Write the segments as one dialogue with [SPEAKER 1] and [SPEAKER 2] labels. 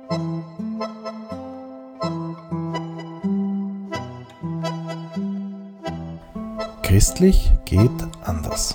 [SPEAKER 1] Christlich geht anders.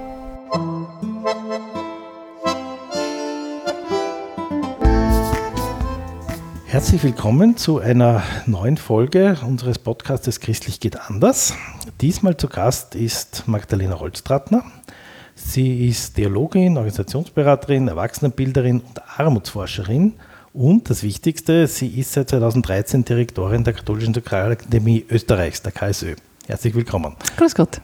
[SPEAKER 1] Herzlich willkommen zu einer neuen Folge unseres Podcastes Christlich geht anders. Diesmal zu Gast ist Magdalena Holztrattner. Sie ist Theologin, Organisationsberaterin, Erwachsenenbilderin und Armutsforscherin. Und das Wichtigste, sie ist seit 2013 Direktorin der Katholischen Sakralakademie Österreichs, der KSÖ. Herzlich willkommen.
[SPEAKER 2] Grüß Gott.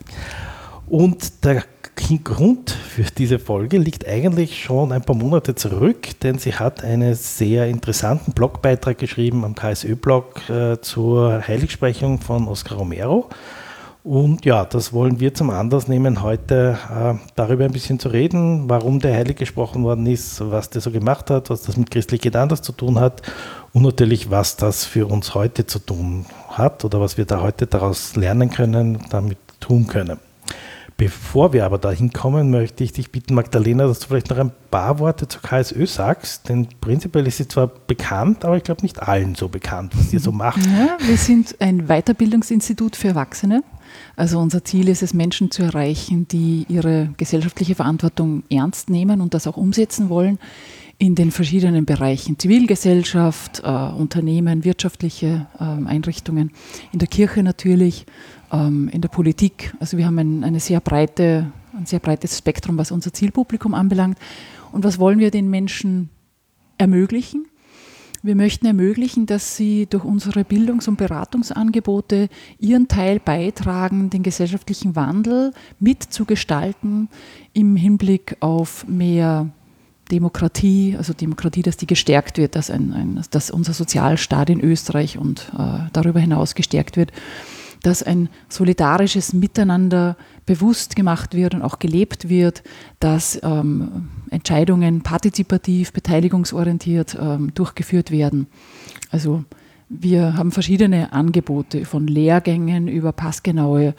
[SPEAKER 1] Und der Grund für diese Folge liegt eigentlich schon ein paar Monate zurück, denn sie hat einen sehr interessanten Blogbeitrag geschrieben am KSÖ-Blog zur Heiligsprechung von Oscar Romero. Und ja, das wollen wir zum Anlass nehmen, heute darüber ein bisschen zu reden, warum der heilig gesprochen worden ist, was der so gemacht hat, was das mit Christlich geht anders zu tun hat und natürlich, was das für uns heute zu tun hat oder was wir da heute daraus lernen können, damit tun können. Bevor wir aber dahin kommen, möchte ich dich bitten, Magdalena, dass du vielleicht noch ein paar Worte zur KSÖ sagst, denn prinzipiell ist sie zwar bekannt, aber ich glaube nicht allen so bekannt, was ihr so macht.
[SPEAKER 2] Ja, wir sind ein Weiterbildungsinstitut für Erwachsene. Also unser Ziel ist es, Menschen zu erreichen, die ihre gesellschaftliche Verantwortung ernst nehmen und das auch umsetzen wollen in den verschiedenen Bereichen Zivilgesellschaft, Unternehmen, wirtschaftliche Einrichtungen, in der Kirche natürlich, in der Politik. Also wir haben ein sehr breites Spektrum, was unser Zielpublikum anbelangt. Und was wollen wir den Menschen ermöglichen? Wir möchten ermöglichen, dass sie durch unsere Bildungs- und Beratungsangebote ihren Teil beitragen, den gesellschaftlichen Wandel mitzugestalten im Hinblick auf mehr Demokratie, also Demokratie, dass die gestärkt wird, dass unser Sozialstaat in Österreich und darüber hinaus gestärkt wird, dass ein solidarisches Miteinander bewusst gemacht wird und auch gelebt wird, dass Entscheidungen partizipativ, beteiligungsorientiert durchgeführt werden. Also wir haben verschiedene Angebote von Lehrgängen über passgenaue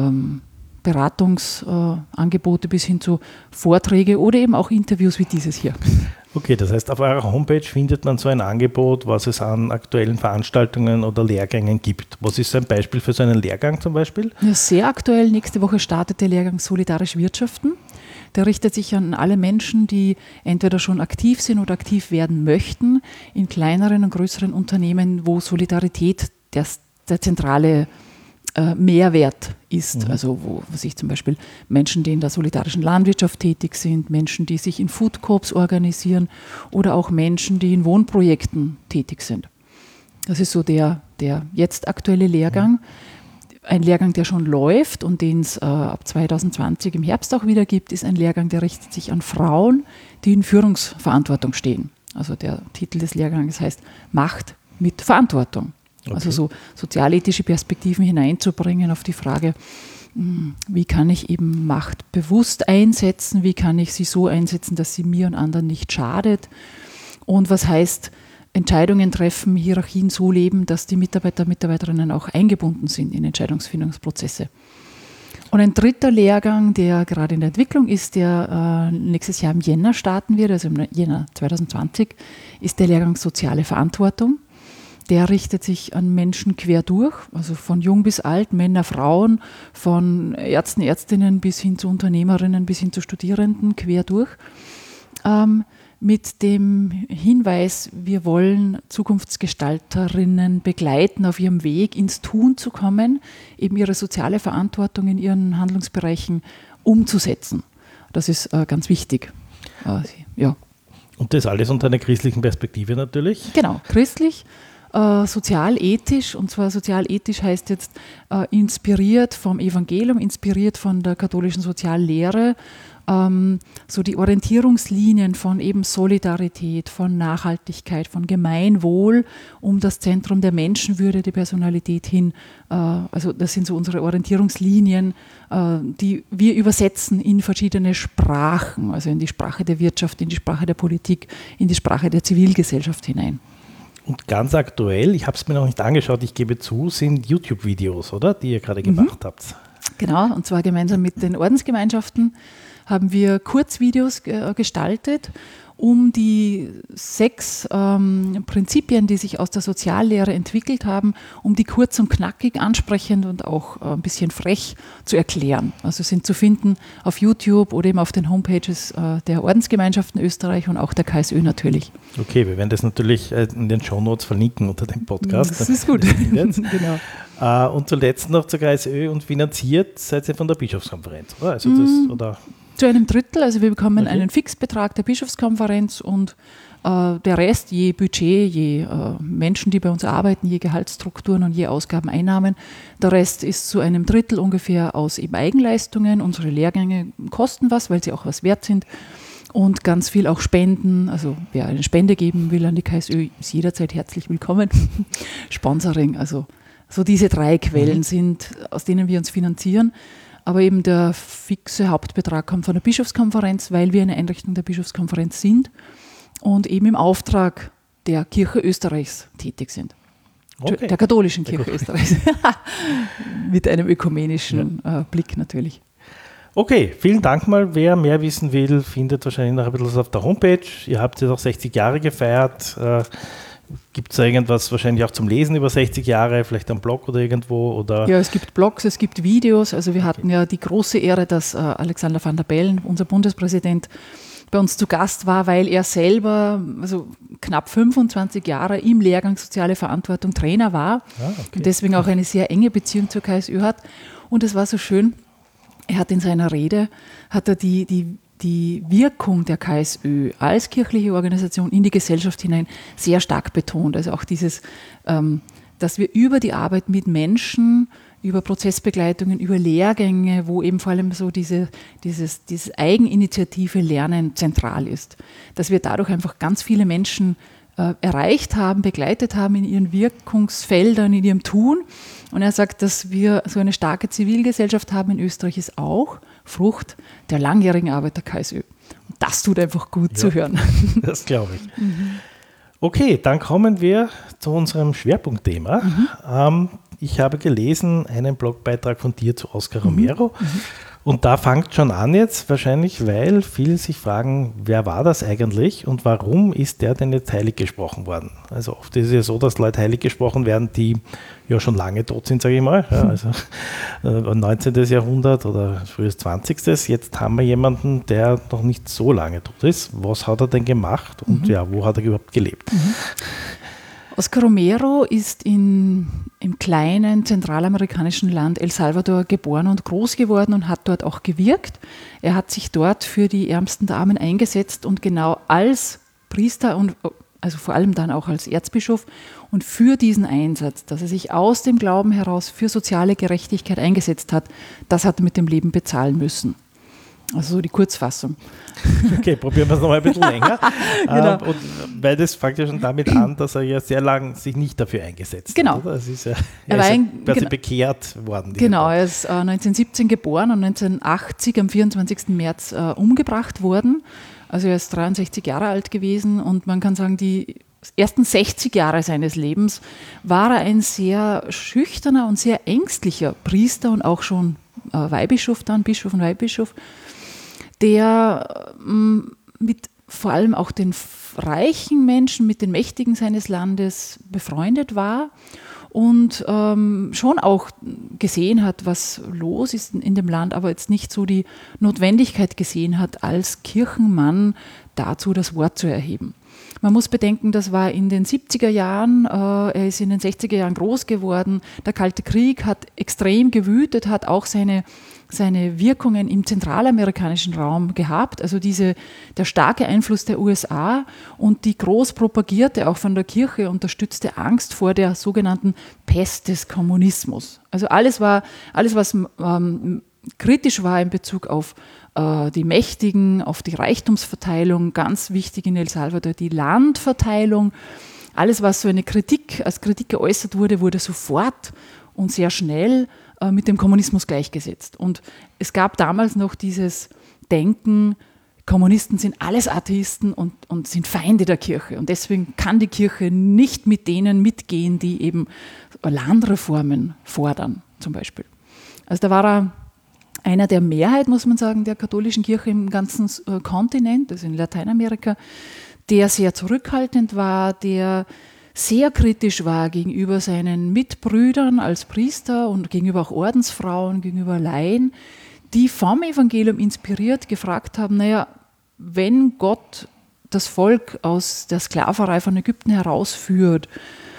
[SPEAKER 2] Beratungsangebote bis hin zu Vorträge oder eben auch Interviews wie dieses hier.
[SPEAKER 1] Okay, das heißt, auf eurer Homepage findet man so ein Angebot, was es an aktuellen Veranstaltungen oder Lehrgängen gibt. Was ist ein Beispiel für so einen Lehrgang zum Beispiel?
[SPEAKER 2] Ja, sehr aktuell. Nächste Woche startet der Lehrgang Solidarisch Wirtschaften. Der richtet sich an alle Menschen, die entweder schon aktiv sind oder aktiv werden möchten in kleineren und größeren Unternehmen, wo Solidarität der zentrale Mehrwert ist. Also wo sich zum Beispiel Menschen, die in der solidarischen Landwirtschaft tätig sind, Menschen, die sich in Food Corps organisieren oder auch Menschen, die in Wohnprojekten tätig sind. Das ist so der jetzt aktuelle Lehrgang. Ein Lehrgang, der schon läuft und den es ab 2020 im Herbst auch wieder gibt, ist ein Lehrgang, der richtet sich an Frauen, die in Führungsverantwortung stehen. Also der Titel des Lehrgangs heißt Macht mit Verantwortung. Okay. Also so sozialethische Perspektiven hineinzubringen auf die Frage, wie kann ich eben Macht bewusst einsetzen, wie kann ich sie so einsetzen, dass sie mir und anderen nicht schadet und was heißt Entscheidungen treffen, Hierarchien so leben, dass die Mitarbeiter und Mitarbeiterinnen auch eingebunden sind in Entscheidungsfindungsprozesse. Und ein dritter Lehrgang, der gerade in der Entwicklung ist, der nächstes Jahr im Jänner starten wird, also im Jänner 2020, ist der Lehrgang Soziale Verantwortung. Der richtet sich an Menschen quer durch, also von jung bis alt, Männer, Frauen, von Ärzten, Ärztinnen bis hin zu Unternehmerinnen, bis hin zu Studierenden, quer durch. Mit dem Hinweis, wir wollen Zukunftsgestalterinnen begleiten, auf ihrem Weg ins Tun zu kommen, eben ihre soziale Verantwortung in ihren Handlungsbereichen umzusetzen. Das ist ganz wichtig. Ja.
[SPEAKER 1] Und das alles unter einer christlichen Perspektive natürlich?
[SPEAKER 2] Genau, christlich. Sozialethisch, und zwar sozialethisch heißt jetzt inspiriert vom Evangelium, inspiriert von der katholischen Soziallehre, so die Orientierungslinien von eben Solidarität, von Nachhaltigkeit, von Gemeinwohl um das Zentrum der Menschenwürde, die Personalität hin. Also das sind so unsere Orientierungslinien, die wir übersetzen in verschiedene Sprachen, also in die Sprache der Wirtschaft, in die Sprache der Politik, in die Sprache der Zivilgesellschaft hinein.
[SPEAKER 1] Und ganz aktuell, ich habe es mir noch nicht angeschaut, ich gebe zu, sind YouTube-Videos, oder? Die ihr gerade gemacht habt.
[SPEAKER 2] Genau, und zwar gemeinsam mit den Ordensgemeinschaften haben wir Kurzvideos gestaltet um die 6 Prinzipien, die sich aus der Soziallehre entwickelt haben, um die kurz und knackig, ansprechend und auch ein bisschen frech zu erklären. Also sind zu finden auf YouTube oder eben auf den Homepages der Ordensgemeinschaften Österreich und auch der KSÖ natürlich.
[SPEAKER 1] Okay, wir werden das natürlich in den Shownotes verlinken unter dem Podcast.
[SPEAKER 2] Das ist gut.
[SPEAKER 1] Genau. Und zuletzt noch zur KSÖ und finanziert seid ihr von der Bischofskonferenz, oder? Also das, oder?
[SPEAKER 2] Zu einem Drittel, also wir bekommen einen Fixbetrag der Bischofskonferenz und der Rest, je Budget, je Menschen, die bei uns arbeiten, je Gehaltsstrukturen und je Ausgabeneinnahmen, der Rest ist zu einem Drittel ungefähr aus eben Eigenleistungen. Unsere Lehrgänge kosten was, weil sie auch was wert sind und ganz viel auch Spenden. Also wer eine Spende geben will an die KSÖ, ist jederzeit herzlich willkommen. Sponsoring, also so diese 3 Quellen sind, aus denen wir uns finanzieren. Aber eben der fixe Hauptbetrag kommt von der Bischofskonferenz, weil wir eine Einrichtung der Bischofskonferenz sind und eben im Auftrag der Kirche Österreichs tätig sind. Okay. Der katholischen Kirche Österreichs. Mit einem ökumenischen Blick natürlich.
[SPEAKER 1] Okay, vielen Dank mal. Wer mehr wissen will, findet wahrscheinlich noch ein bisschen was auf der Homepage. Ihr habt ja auch 60 Jahre gefeiert. Gibt es da irgendwas wahrscheinlich auch zum Lesen über 60 Jahre, vielleicht am Blog oder irgendwo? Oder?
[SPEAKER 2] Ja, es gibt Blogs, es gibt Videos. Also wir hatten ja die große Ehre, dass Alexander Van der Bellen, unser Bundespräsident, bei uns zu Gast war, weil er selber also knapp 25 Jahre im Lehrgang Soziale Verantwortung Trainer war und deswegen auch eine sehr enge Beziehung zur KSÖ hat. Und es war so schön, er hat in seiner Rede, hat er die Wirkung der KSÖ als kirchliche Organisation in die Gesellschaft hinein sehr stark betont. Also auch dieses, dass wir über die Arbeit mit Menschen, über Prozessbegleitungen, über Lehrgänge, wo eben vor allem so dieses Eigeninitiative Lernen zentral ist, dass wir dadurch einfach ganz viele Menschen erreicht haben, begleitet haben in ihren Wirkungsfeldern, in ihrem Tun. Und er sagt, dass wir so eine starke Zivilgesellschaft haben in Österreich, ist auch Frucht der langjährigen Arbeit der KSÖ. Und das tut einfach gut zu hören.
[SPEAKER 1] Das glaube ich. Okay, dann kommen wir zu unserem Schwerpunktthema. Ich habe gelesen einen Blogbeitrag von dir zu Oscar Romero. Und da fängt schon an jetzt wahrscheinlich, weil viele sich fragen, wer war das eigentlich und warum ist der denn jetzt heilig gesprochen worden? Also oft ist es ja so, dass Leute heilig gesprochen werden, die ja schon lange tot sind, sage ich mal. Ja, also 19. Jahrhundert oder frühes 20. Jetzt haben wir jemanden, der noch nicht so lange tot ist. Was hat er denn gemacht und wo hat er überhaupt gelebt?
[SPEAKER 2] Oscar Romero ist im kleinen zentralamerikanischen Land El Salvador geboren und groß geworden und hat dort auch gewirkt. Er hat sich dort für die Ärmsten der Armen eingesetzt und genau als Priester und also vor allem dann auch als Erzbischof und für diesen Einsatz, dass er sich aus dem Glauben heraus für soziale Gerechtigkeit eingesetzt hat, das hat er mit dem Leben bezahlen müssen. Also so die Kurzfassung.
[SPEAKER 1] Okay, probieren wir es noch ein bisschen länger.
[SPEAKER 2] Genau.
[SPEAKER 1] Und weil das fängt ja schon damit an, dass er ja sehr lange sich nicht dafür eingesetzt hat. Oder? Das ist ja, er ist bekehrt worden.
[SPEAKER 2] Genau, er ist 1917 geboren und 1980 am 24. März umgebracht worden. Also er ist 63 Jahre alt gewesen und man kann sagen, die ersten 60 Jahre seines Lebens war er ein sehr schüchterner und sehr ängstlicher Priester und auch schon Weihbischof dann, Bischof und Weihbischof, der mit vor allem auch den reichen Menschen, mit den Mächtigen seines Landes befreundet war und schon auch gesehen hat, was los ist in dem Land, aber jetzt nicht so die Notwendigkeit gesehen hat, als Kirchenmann dazu das Wort zu erheben. Man muss bedenken, das war in den 70er Jahren, er ist in den 60er Jahren groß geworden, der Kalte Krieg hat extrem gewütet, hat auch seine Wirkungen im zentralamerikanischen Raum gehabt, also der starke Einfluss der USA und die groß propagierte, auch von der Kirche unterstützte Angst vor der sogenannten Pest des Kommunismus. Also alles, was kritisch war in Bezug auf die Mächtigen, auf die Reichtumsverteilung, ganz wichtig in El Salvador, die Landverteilung, alles, was so als Kritik geäußert wurde, wurde sofort und sehr schnell mit dem Kommunismus gleichgesetzt. Und es gab damals noch dieses Denken, Kommunisten sind alles Atheisten und sind Feinde der Kirche. Und deswegen kann die Kirche nicht mit denen mitgehen, die eben Landreformen fordern, zum Beispiel. Also da war er einer der Mehrheit, muss man sagen, der katholischen Kirche im ganzen Kontinent, also in Lateinamerika, der sehr zurückhaltend war, der sehr kritisch war gegenüber seinen Mitbrüdern als Priester und gegenüber auch Ordensfrauen, gegenüber Laien, die vom Evangelium inspiriert gefragt haben, naja, wenn Gott das Volk aus der Sklaverei von Ägypten herausführt,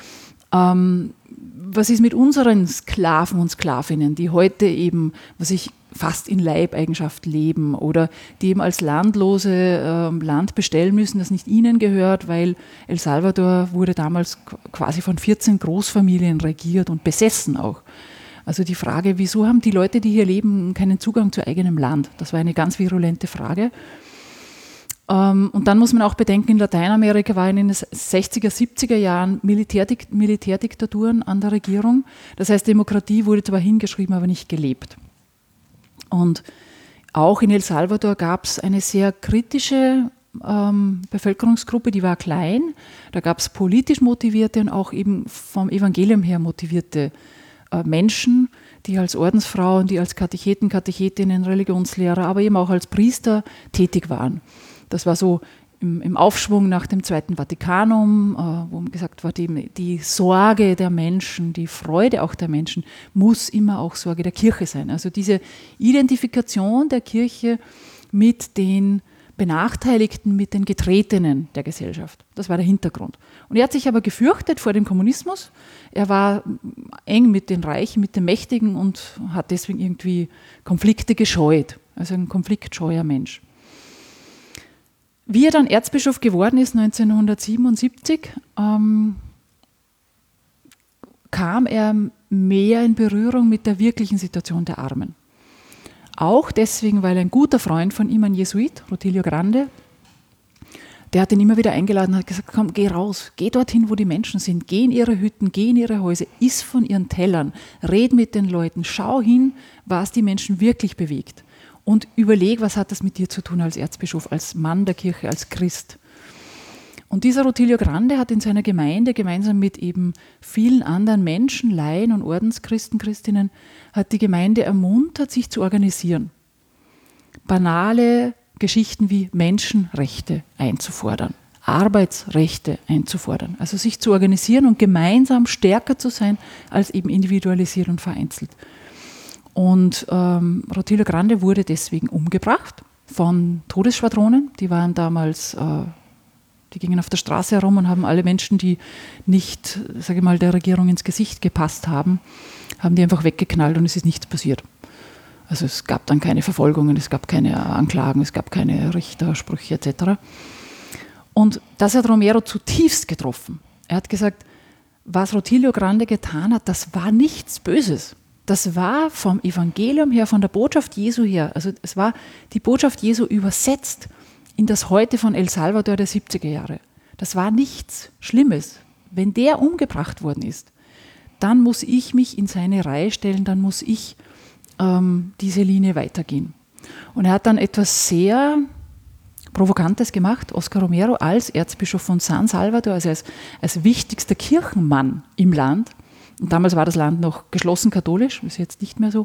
[SPEAKER 2] was ist mit unseren Sklaven und Sklavinnen, die heute eben, fast in Leibeigenschaft leben oder die eben als Landlose Land bestellen müssen, das nicht ihnen gehört, weil El Salvador wurde damals quasi von 14 Großfamilien regiert und besessen auch. Also die Frage, wieso haben die Leute, die hier leben, keinen Zugang zu eigenem Land? Das war eine ganz virulente Frage. Und dann muss man auch bedenken, in Lateinamerika waren in den 60er, 70er Jahren Militärdiktaturen an der Regierung. Das heißt, Demokratie wurde zwar hingeschrieben, aber nicht gelebt. Und auch in El Salvador gab es eine sehr kritische Bevölkerungsgruppe, die war klein. Da gab es politisch motivierte und auch eben vom Evangelium her motivierte Menschen, die als Ordensfrauen, die als Katecheten, Katechetinnen, Religionslehrer, aber eben auch als Priester tätig waren. Das war so im Aufschwung nach dem Zweiten Vatikanum, wo gesagt war, die Sorge der Menschen, die Freude auch der Menschen muss immer auch Sorge der Kirche sein. Also diese Identifikation der Kirche mit den Benachteiligten, mit den Getretenen der Gesellschaft. Das war der Hintergrund. Und er hat sich aber gefürchtet vor dem Kommunismus. Er war eng mit den Reichen, mit den Mächtigen und hat deswegen irgendwie Konflikte gescheut. Also ein konfliktscheuer Mensch. Wie er dann Erzbischof geworden ist, 1977, kam er mehr in Berührung mit der wirklichen Situation der Armen. Auch deswegen, weil ein guter Freund von ihm, ein Jesuit, Rutilio Grande, der hat ihn immer wieder eingeladen und hat gesagt, komm, geh raus, geh dorthin, wo die Menschen sind, geh in ihre Hütten, geh in ihre Häuser, iss von ihren Tellern, red mit den Leuten, schau hin, was die Menschen wirklich bewegt. Und überleg, was hat das mit dir zu tun als Erzbischof, als Mann der Kirche, als Christ. Und dieser Rutilio Grande hat in seiner Gemeinde gemeinsam mit eben vielen anderen Menschen, Laien und Ordenschristen, Christinnen, hat die Gemeinde ermuntert, sich zu organisieren. Banale Geschichten wie Menschenrechte einzufordern, Arbeitsrechte einzufordern. Also sich zu organisieren und gemeinsam stärker zu sein, als eben individualisiert und vereinzelt. Und Rutilio Grande wurde deswegen umgebracht von Todesschwadronen. Die waren damals, die gingen auf der Straße herum und haben alle Menschen, die nicht, sage ich mal, der Regierung ins Gesicht gepasst haben, haben die einfach weggeknallt und es ist nichts passiert. Also es gab dann keine Verfolgungen, es gab keine Anklagen, es gab keine Richtersprüche etc. Und das hat Romero zutiefst getroffen. Er hat gesagt, was Rutilio Grande getan hat, das war nichts Böses. Das war vom Evangelium her, von der Botschaft Jesu her, also es war die Botschaft Jesu übersetzt in das Heute von El Salvador der 70er Jahre. Das war nichts Schlimmes. Wenn der umgebracht worden ist, dann muss ich mich in seine Reihe stellen, dann muss ich diese Linie weitergehen. Und er hat dann etwas sehr Provokantes gemacht, Oscar Romero als Erzbischof von San Salvador, also als wichtigster Kirchenmann im Land. Und damals war das Land noch geschlossen katholisch, ist jetzt nicht mehr so.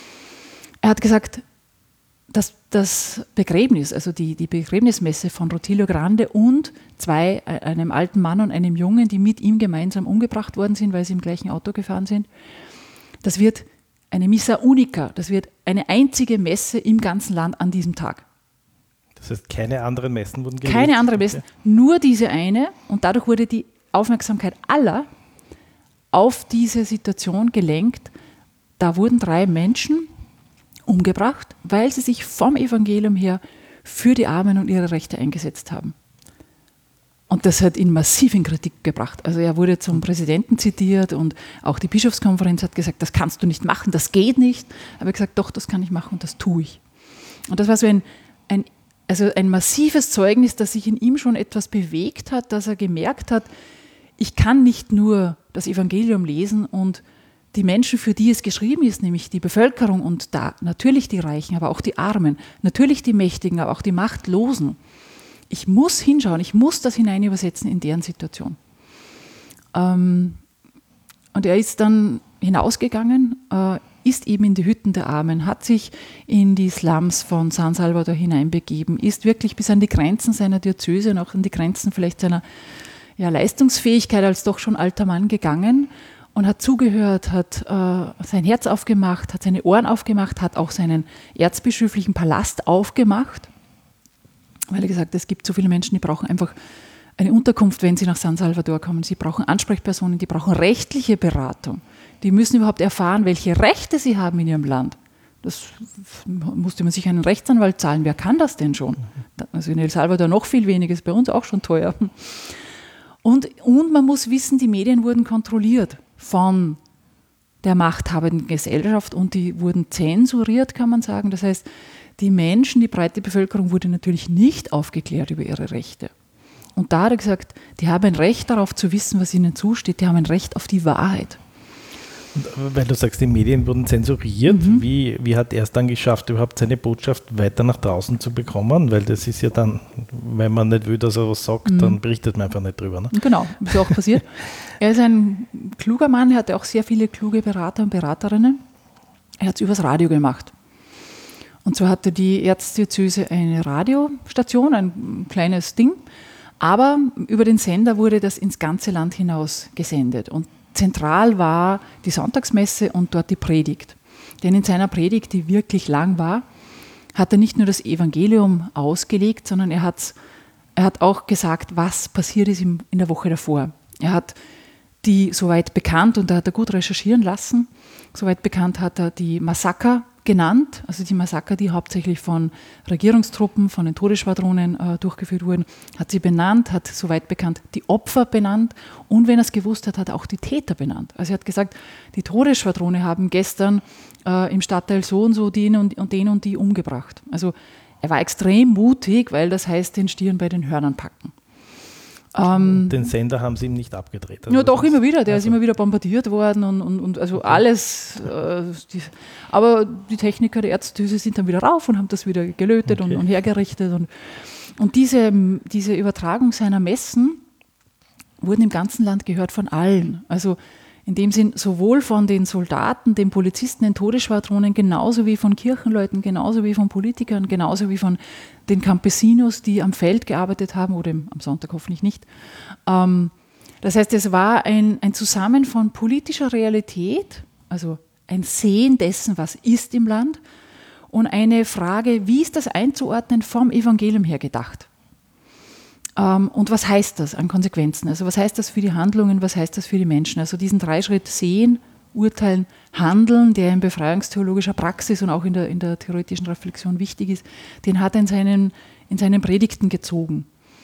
[SPEAKER 2] Er hat gesagt, dass das Begräbnis, also die Begräbnismesse von Rutilio Grande und einem alten Mann und einem Jungen, die mit ihm gemeinsam umgebracht worden sind, weil sie im gleichen Auto gefahren sind, das wird eine Missa Unica, das wird eine einzige Messe im ganzen Land an diesem Tag.
[SPEAKER 1] Das heißt, keine anderen Messen wurden gelesen?
[SPEAKER 2] Keine anderen Messen, nur diese eine. Und dadurch wurde die Aufmerksamkeit aller auf diese Situation gelenkt. Da wurden 3 Menschen umgebracht, weil sie sich vom Evangelium her für die Armen und ihre Rechte eingesetzt haben. Und das hat ihn massiv in Kritik gebracht. Also er wurde zum Präsidenten zitiert und auch die Bischofskonferenz hat gesagt, das kannst du nicht machen, das geht nicht. Aber er hat gesagt, doch, das kann ich machen und das tue ich. Und das war so ein massives Zeugnis, dass sich in ihm schon etwas bewegt hat, dass er gemerkt hat, ich kann nicht nur das Evangelium lesen und die Menschen, für die es geschrieben ist, nämlich die Bevölkerung und da natürlich die Reichen, aber auch die Armen, natürlich die Mächtigen, aber auch die Machtlosen. Ich muss hinschauen, ich muss das hineinübersetzen in deren Situation. Und er ist dann hinausgegangen ist eben in die Hütten der Armen, hat sich in die Slums von San Salvador hineinbegeben, ist wirklich bis an die Grenzen seiner Diözese und auch an die Grenzen vielleicht seiner Leistungsfähigkeit als doch schon alter Mann gegangen und hat zugehört, hat sein Herz aufgemacht, hat seine Ohren aufgemacht, hat auch seinen erzbischöflichen Palast aufgemacht, weil er gesagt hat, es gibt so viele Menschen, die brauchen einfach eine Unterkunft, wenn sie nach San Salvador kommen. Sie brauchen Ansprechpersonen, die brauchen rechtliche Beratung. Die müssen überhaupt erfahren, welche Rechte sie haben in ihrem Land. Das musste man sich einen Rechtsanwalt zahlen. Wer kann das denn schon? Also in El Salvador noch viel weniger, ist bei uns auch schon teuer. Und man muss wissen, die Medien wurden kontrolliert von der machthabenden Gesellschaft und die wurden zensuriert, kann man sagen. Das heißt, die Menschen, die breite Bevölkerung wurde natürlich nicht aufgeklärt über ihre Rechte. Und da hat er gesagt, die haben ein Recht darauf zu wissen, was ihnen zusteht. Die haben ein Recht auf die Wahrheit.
[SPEAKER 1] Und weil du sagst, die Medien wurden zensuriert, wie hat er es dann geschafft, überhaupt seine Botschaft weiter nach draußen zu bekommen? Weil das ist ja dann, wenn man nicht will, dass er was sagt, dann berichtet man einfach nicht drüber. Ne?
[SPEAKER 2] Genau, ist ja auch passiert. Er ist ein kluger Mann, er hatte auch sehr viele kluge Berater und Beraterinnen. Er hat es übers Radio gemacht. Und so hatte die Erzdiözese eine Radiostation, ein kleines Ding, aber über den Sender wurde das ins ganze Land hinaus gesendet. Und zentral war die Sonntagsmesse und dort die Predigt. Denn in seiner Predigt, die wirklich lang war, hat er nicht nur das Evangelium ausgelegt, sondern er hat auch gesagt, was passiert ist in der Woche davor. Er hat die soweit bekannt, und da hat er gut recherchieren lassen, soweit bekannt hat er die Massaker genannt, also die Massaker, die hauptsächlich von Regierungstruppen, von den Todesschwadronen durchgeführt wurden, hat sie benannt, hat soweit bekannt die Opfer benannt und wenn er es gewusst hat, hat er auch die Täter benannt. Also er hat gesagt, die Todesschwadrone haben gestern im Stadtteil so und so den und die umgebracht. Also er war extrem mutig, weil das heißt, den Stier bei den Hörnern packen.
[SPEAKER 1] Den Sender haben sie ihm nicht abgedreht.
[SPEAKER 2] Also ja, doch, immer wieder. Der ist immer wieder bombardiert worden und also okay. Alles. Aber die Techniker der Erzdiözese sind dann wieder rauf und haben das wieder gelötet und hergerichtet. Und diese Übertragung seiner Messen wurden im ganzen Land gehört von allen. Also in dem Sinn sowohl von den Soldaten, den Polizisten, den Todesschwadronen, genauso wie von Kirchenleuten, genauso wie von Politikern, genauso wie von den Campesinos, die am Feld gearbeitet haben oder am Sonntag hoffentlich nicht. Das heißt, es war ein Zusammen von politischer Realität, also ein Sehen dessen, was ist im Land und eine Frage, wie ist das einzuordnen vom Evangelium her gedacht? Und was heißt das an Konsequenzen? Also was heißt das für die Handlungen, was heißt das für die Menschen? Also diesen Dreischritt Sehen, Urteilen, Handeln, der in befreiungstheologischer Praxis und auch in der theoretischen Reflexion wichtig ist, den hat er in seinen Predigten gezogen.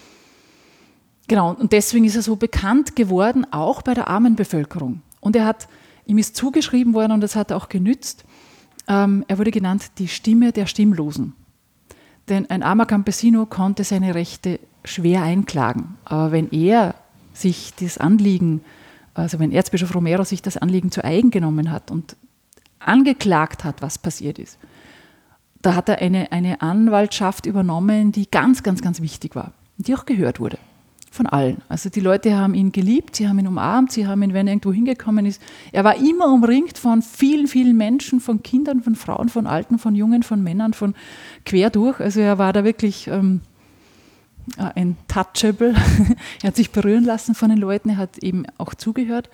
[SPEAKER 2] Genau, und deswegen ist er so bekannt geworden, auch bei der armen Bevölkerung. Und ihm ist zugeschrieben worden, und das hat er auch genützt, er wurde genannt die Stimme der Stimmlosen. Denn ein armer Campesino konnte seine Rechte schwer einklagen. Aber wenn er sich das Anliegen, also wenn Erzbischof Romero sich das Anliegen zu eigen genommen hat und angeklagt hat, was passiert ist, da hat er eine Anwaltschaft übernommen, die ganz, ganz, ganz wichtig war, die auch gehört wurde von allen. Also die Leute haben ihn geliebt, sie haben ihn umarmt, sie haben ihn, wenn er irgendwo hingekommen ist, er war immer umringt von vielen, vielen Menschen, von Kindern, von Frauen, von Alten, von Jungen, von Männern, von quer durch. Also er war da wirklich ein Touchable. Er hat sich berühren lassen von den Leuten, er hat eben auch zugehört.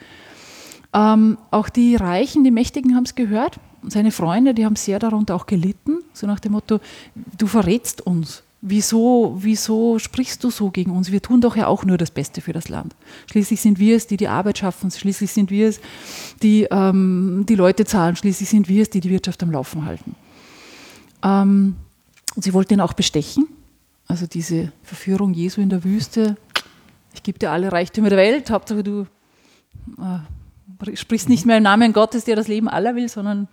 [SPEAKER 2] Auch die Reichen, die Mächtigen haben es gehört. Seine Freunde, die haben sehr darunter auch gelitten, so nach dem Motto, du verrätst uns. Wieso sprichst du so gegen uns? Wir tun doch ja auch nur das Beste für das Land. Schließlich sind wir es, die die Arbeit schaffen. Schließlich sind wir es, die die Leute zahlen. Schließlich sind wir es, die die Wirtschaft am Laufen halten. Und sie wollten ihn auch bestechen. Also diese Verführung Jesu in der Wüste. Ich gebe dir alle Reichtümer der Welt. Hauptsache du sprichst nicht mehr im Namen Gottes, der das Leben aller will, sondern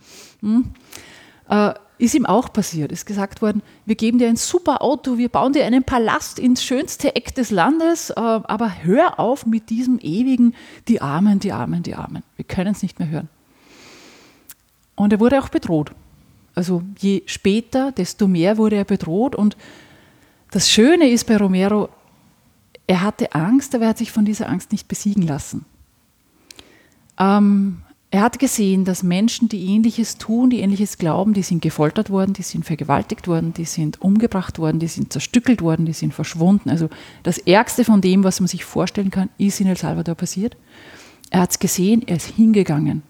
[SPEAKER 2] ist ihm auch passiert. Ist gesagt worden, wir geben dir ein super Auto, wir bauen dir einen Palast ins schönste Eck des Landes, aber hör auf mit diesem ewigen, die Armen, die Armen, die Armen. Wir können es nicht mehr hören. Und er wurde auch bedroht. Also je später, desto mehr wurde er bedroht. Und das Schöne ist bei Romero, er hatte Angst, aber er hat sich von dieser Angst nicht besiegen lassen. Er hat gesehen, dass Menschen, die Ähnliches tun, die Ähnliches glauben, die sind gefoltert worden, die sind vergewaltigt worden, die sind umgebracht worden, die sind zerstückelt worden, die sind verschwunden. Also das Ärgste von dem, was man sich vorstellen kann, ist in El Salvador passiert. Er hat es gesehen, er ist hingegangen.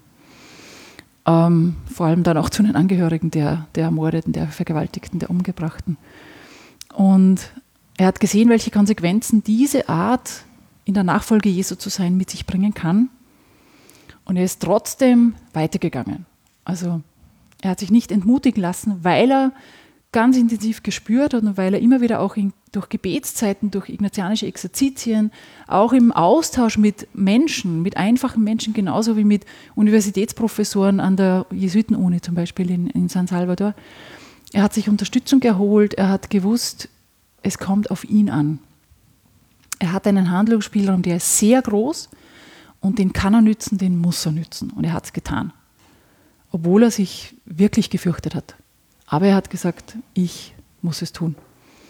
[SPEAKER 2] Vor allem dann auch zu den Angehörigen der Ermordeten, der Vergewaltigten, der Umgebrachten. Und er hat gesehen, welche Konsequenzen diese Art, in der Nachfolge Jesu zu sein, mit sich bringen kann. Und er ist trotzdem weitergegangen. Also er hat sich nicht entmutigen lassen, weil er ganz intensiv gespürt hat und weil er immer wieder auch durch Gebetszeiten, durch ignatianische Exerzitien, auch im Austausch mit Menschen, mit einfachen Menschen, genauso wie mit Universitätsprofessoren an der Jesuiten-Uni zum Beispiel in San Salvador, er hat sich Unterstützung geholt, er hat gewusst, es kommt auf ihn an. Er hat einen Handlungsspielraum, der ist sehr groß, und den kann er nützen, den muss er nützen. Und er hat es getan. Obwohl er sich wirklich gefürchtet hat. Aber er hat gesagt, ich muss es tun.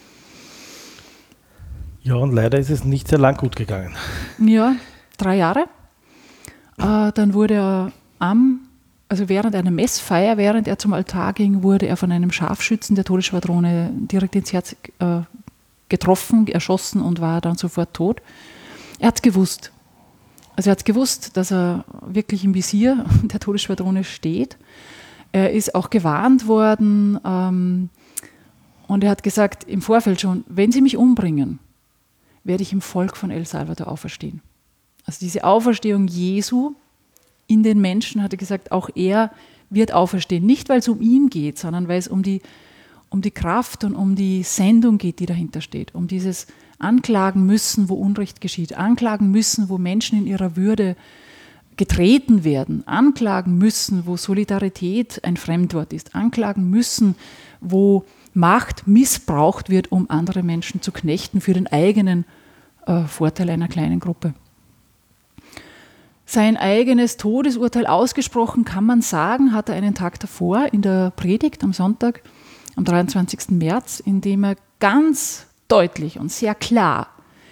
[SPEAKER 1] Ja, und leider ist es nicht sehr lang gut gegangen.
[SPEAKER 2] Ja, 3 Jahre. Dann wurde er während einer Messfeier, während er zum Altar ging, wurde er von einem Scharfschützen der Todesschwadrone direkt ins Herz getroffen, erschossen und war dann sofort tot. Er hat es gewusst. Also er hat gewusst, dass er wirklich im Visier der Todesschwadrone steht. Er ist auch gewarnt worden und er hat gesagt im Vorfeld schon, wenn sie mich umbringen, werde ich im Volk von El Salvador auferstehen. Also diese Auferstehung Jesu in den Menschen, hat er gesagt, auch er wird auferstehen. Nicht, weil es um ihn geht, sondern weil es um die Kraft und um die Sendung geht, die dahinter steht. Um dieses Anklagen müssen, wo Unrecht geschieht. Anklagen müssen, wo Menschen in ihrer Würde getreten werden. Anklagen müssen, wo Solidarität ein Fremdwort ist. Anklagen müssen, wo Macht missbraucht wird, um andere Menschen zu knechten für den eigenen Vorteil einer kleinen Gruppe. Sein eigenes Todesurteil ausgesprochen, kann man sagen, hat er einen Tag davor in der Predigt am Sonntag, am 23. März, in dem er ganz deutlich und sehr klar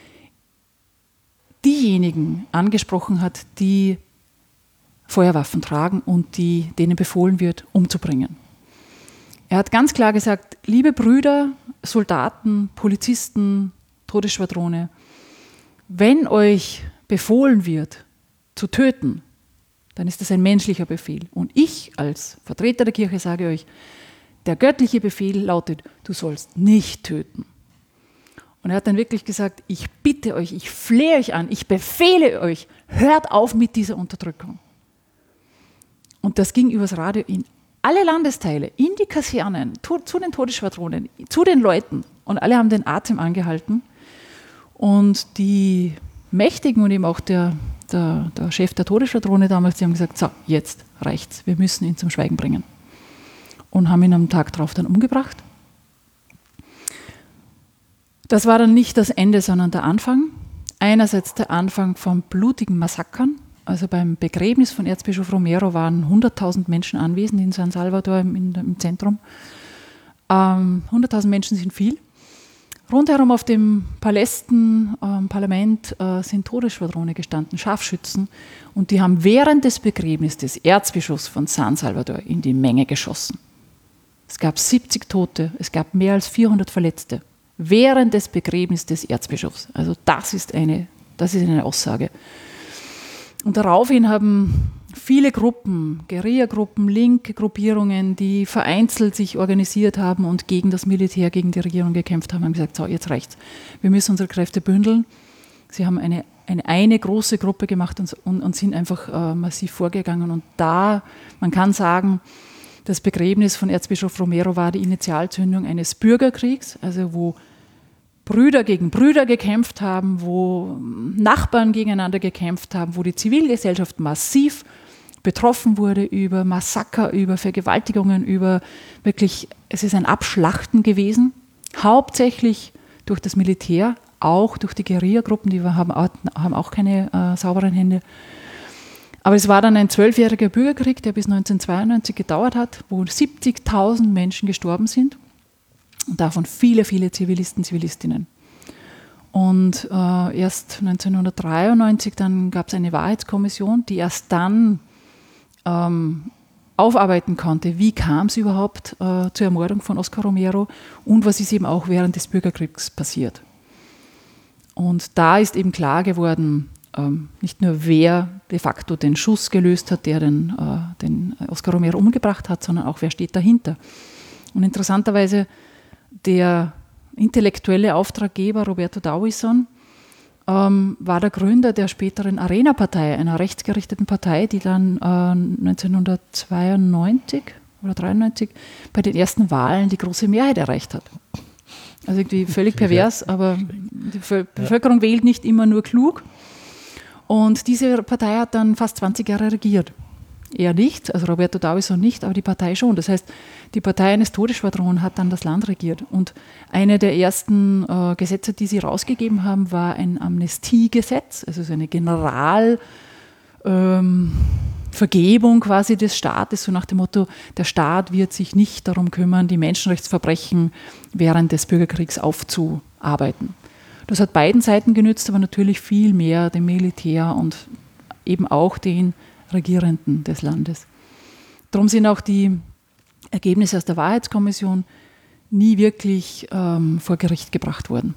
[SPEAKER 2] diejenigen angesprochen hat, die Feuerwaffen tragen und denen befohlen wird, umzubringen. Er hat ganz klar gesagt, liebe Brüder, Soldaten, Polizisten, Todesschwadrone, wenn euch befohlen wird, zu töten, dann ist das ein menschlicher Befehl. Und ich als Vertreter der Kirche sage euch, der göttliche Befehl lautet, du sollst nicht töten. Und er hat dann wirklich gesagt, ich bitte euch, ich flehe euch an, ich befehle euch, hört auf mit dieser Unterdrückung. Und das ging übers Radio in alle Landesteile, in die Kasernen, zu den Todesschwadronen, zu den Leuten. Und alle haben den Atem angehalten. Und die Mächtigen und eben auch der Chef der Todesschwadrone damals, die haben gesagt, so, jetzt reicht's, wir müssen ihn zum Schweigen bringen. Und haben ihn am Tag darauf dann umgebracht. Das war dann nicht das Ende, sondern der Anfang. Einerseits der Anfang von blutigen Massakern. Also beim Begräbnis von Erzbischof Romero waren 100.000 Menschen anwesend in San Salvador im Zentrum. 100.000 Menschen sind viel. Rundherum auf dem Parlament sind Todesschwadrone gestanden, Scharfschützen. Und die haben während des Begräbnisses des Erzbischofs von San Salvador in die Menge geschossen. Es gab 70 Tote, es gab mehr als 400 Verletzte. Während des Begräbnisses des Erzbischofs. Also das ist eine Aussage. Und daraufhin haben viele Gruppen, Guerilla-Gruppen, linke Gruppierungen, die vereinzelt sich organisiert haben und gegen das Militär, gegen die Regierung gekämpft haben gesagt, so, jetzt reicht's. Wir müssen unsere Kräfte bündeln. Sie haben eine große Gruppe gemacht und sind einfach massiv vorgegangen. Und da, man kann sagen, das Begräbnis von Erzbischof Romero war die Initialzündung eines Bürgerkriegs, also wo Brüder gegen Brüder gekämpft haben, wo Nachbarn gegeneinander gekämpft haben, wo die Zivilgesellschaft massiv betroffen wurde über Massaker, über Vergewaltigungen, es ist ein Abschlachten gewesen, hauptsächlich durch das Militär, auch durch die Guerilla-Gruppen, die haben auch keine sauberen Hände. Aber es war dann ein 12-jähriger Bürgerkrieg, der bis 1992 gedauert hat, wo 70.000 Menschen gestorben sind. Und davon viele, viele Zivilisten, Zivilistinnen. Und erst 1993 dann gab es eine Wahrheitskommission, die erst dann aufarbeiten konnte, wie kam es überhaupt zur Ermordung von Oscar Romero und was ist eben auch während des Bürgerkriegs passiert. Und da ist eben klar geworden, nicht nur wer de facto den Schuss gelöst hat, der den Oscar Romero umgebracht hat, sondern auch wer steht dahinter. Und interessanterweise der intellektuelle Auftraggeber Roberto D'Aubuisson war der Gründer der späteren Arena-Partei, einer rechtsgerichteten Partei, die dann 1992 oder 1993 bei den ersten Wahlen die große Mehrheit erreicht hat. Also irgendwie völlig pervers, aber die Bevölkerung wählt nicht immer nur klug. Und diese Partei hat dann fast 20 Jahre regiert. Er nicht, also Roberto D'Aubuisson nicht, aber die Partei schon. Das heißt, die Partei eines Todesschwadrons hat dann das Land regiert. Und eine der ersten Gesetze, die sie rausgegeben haben, war ein Amnestiegesetz, also so eine Generalvergebung quasi des Staates, so nach dem Motto, der Staat wird sich nicht darum kümmern, die Menschenrechtsverbrechen während des Bürgerkriegs aufzuarbeiten. Das hat beiden Seiten genützt, aber natürlich viel mehr dem Militär und eben auch den Regierenden des Landes. Darum sind auch die Ergebnisse aus der Wahrheitskommission nie wirklich vor Gericht gebracht worden.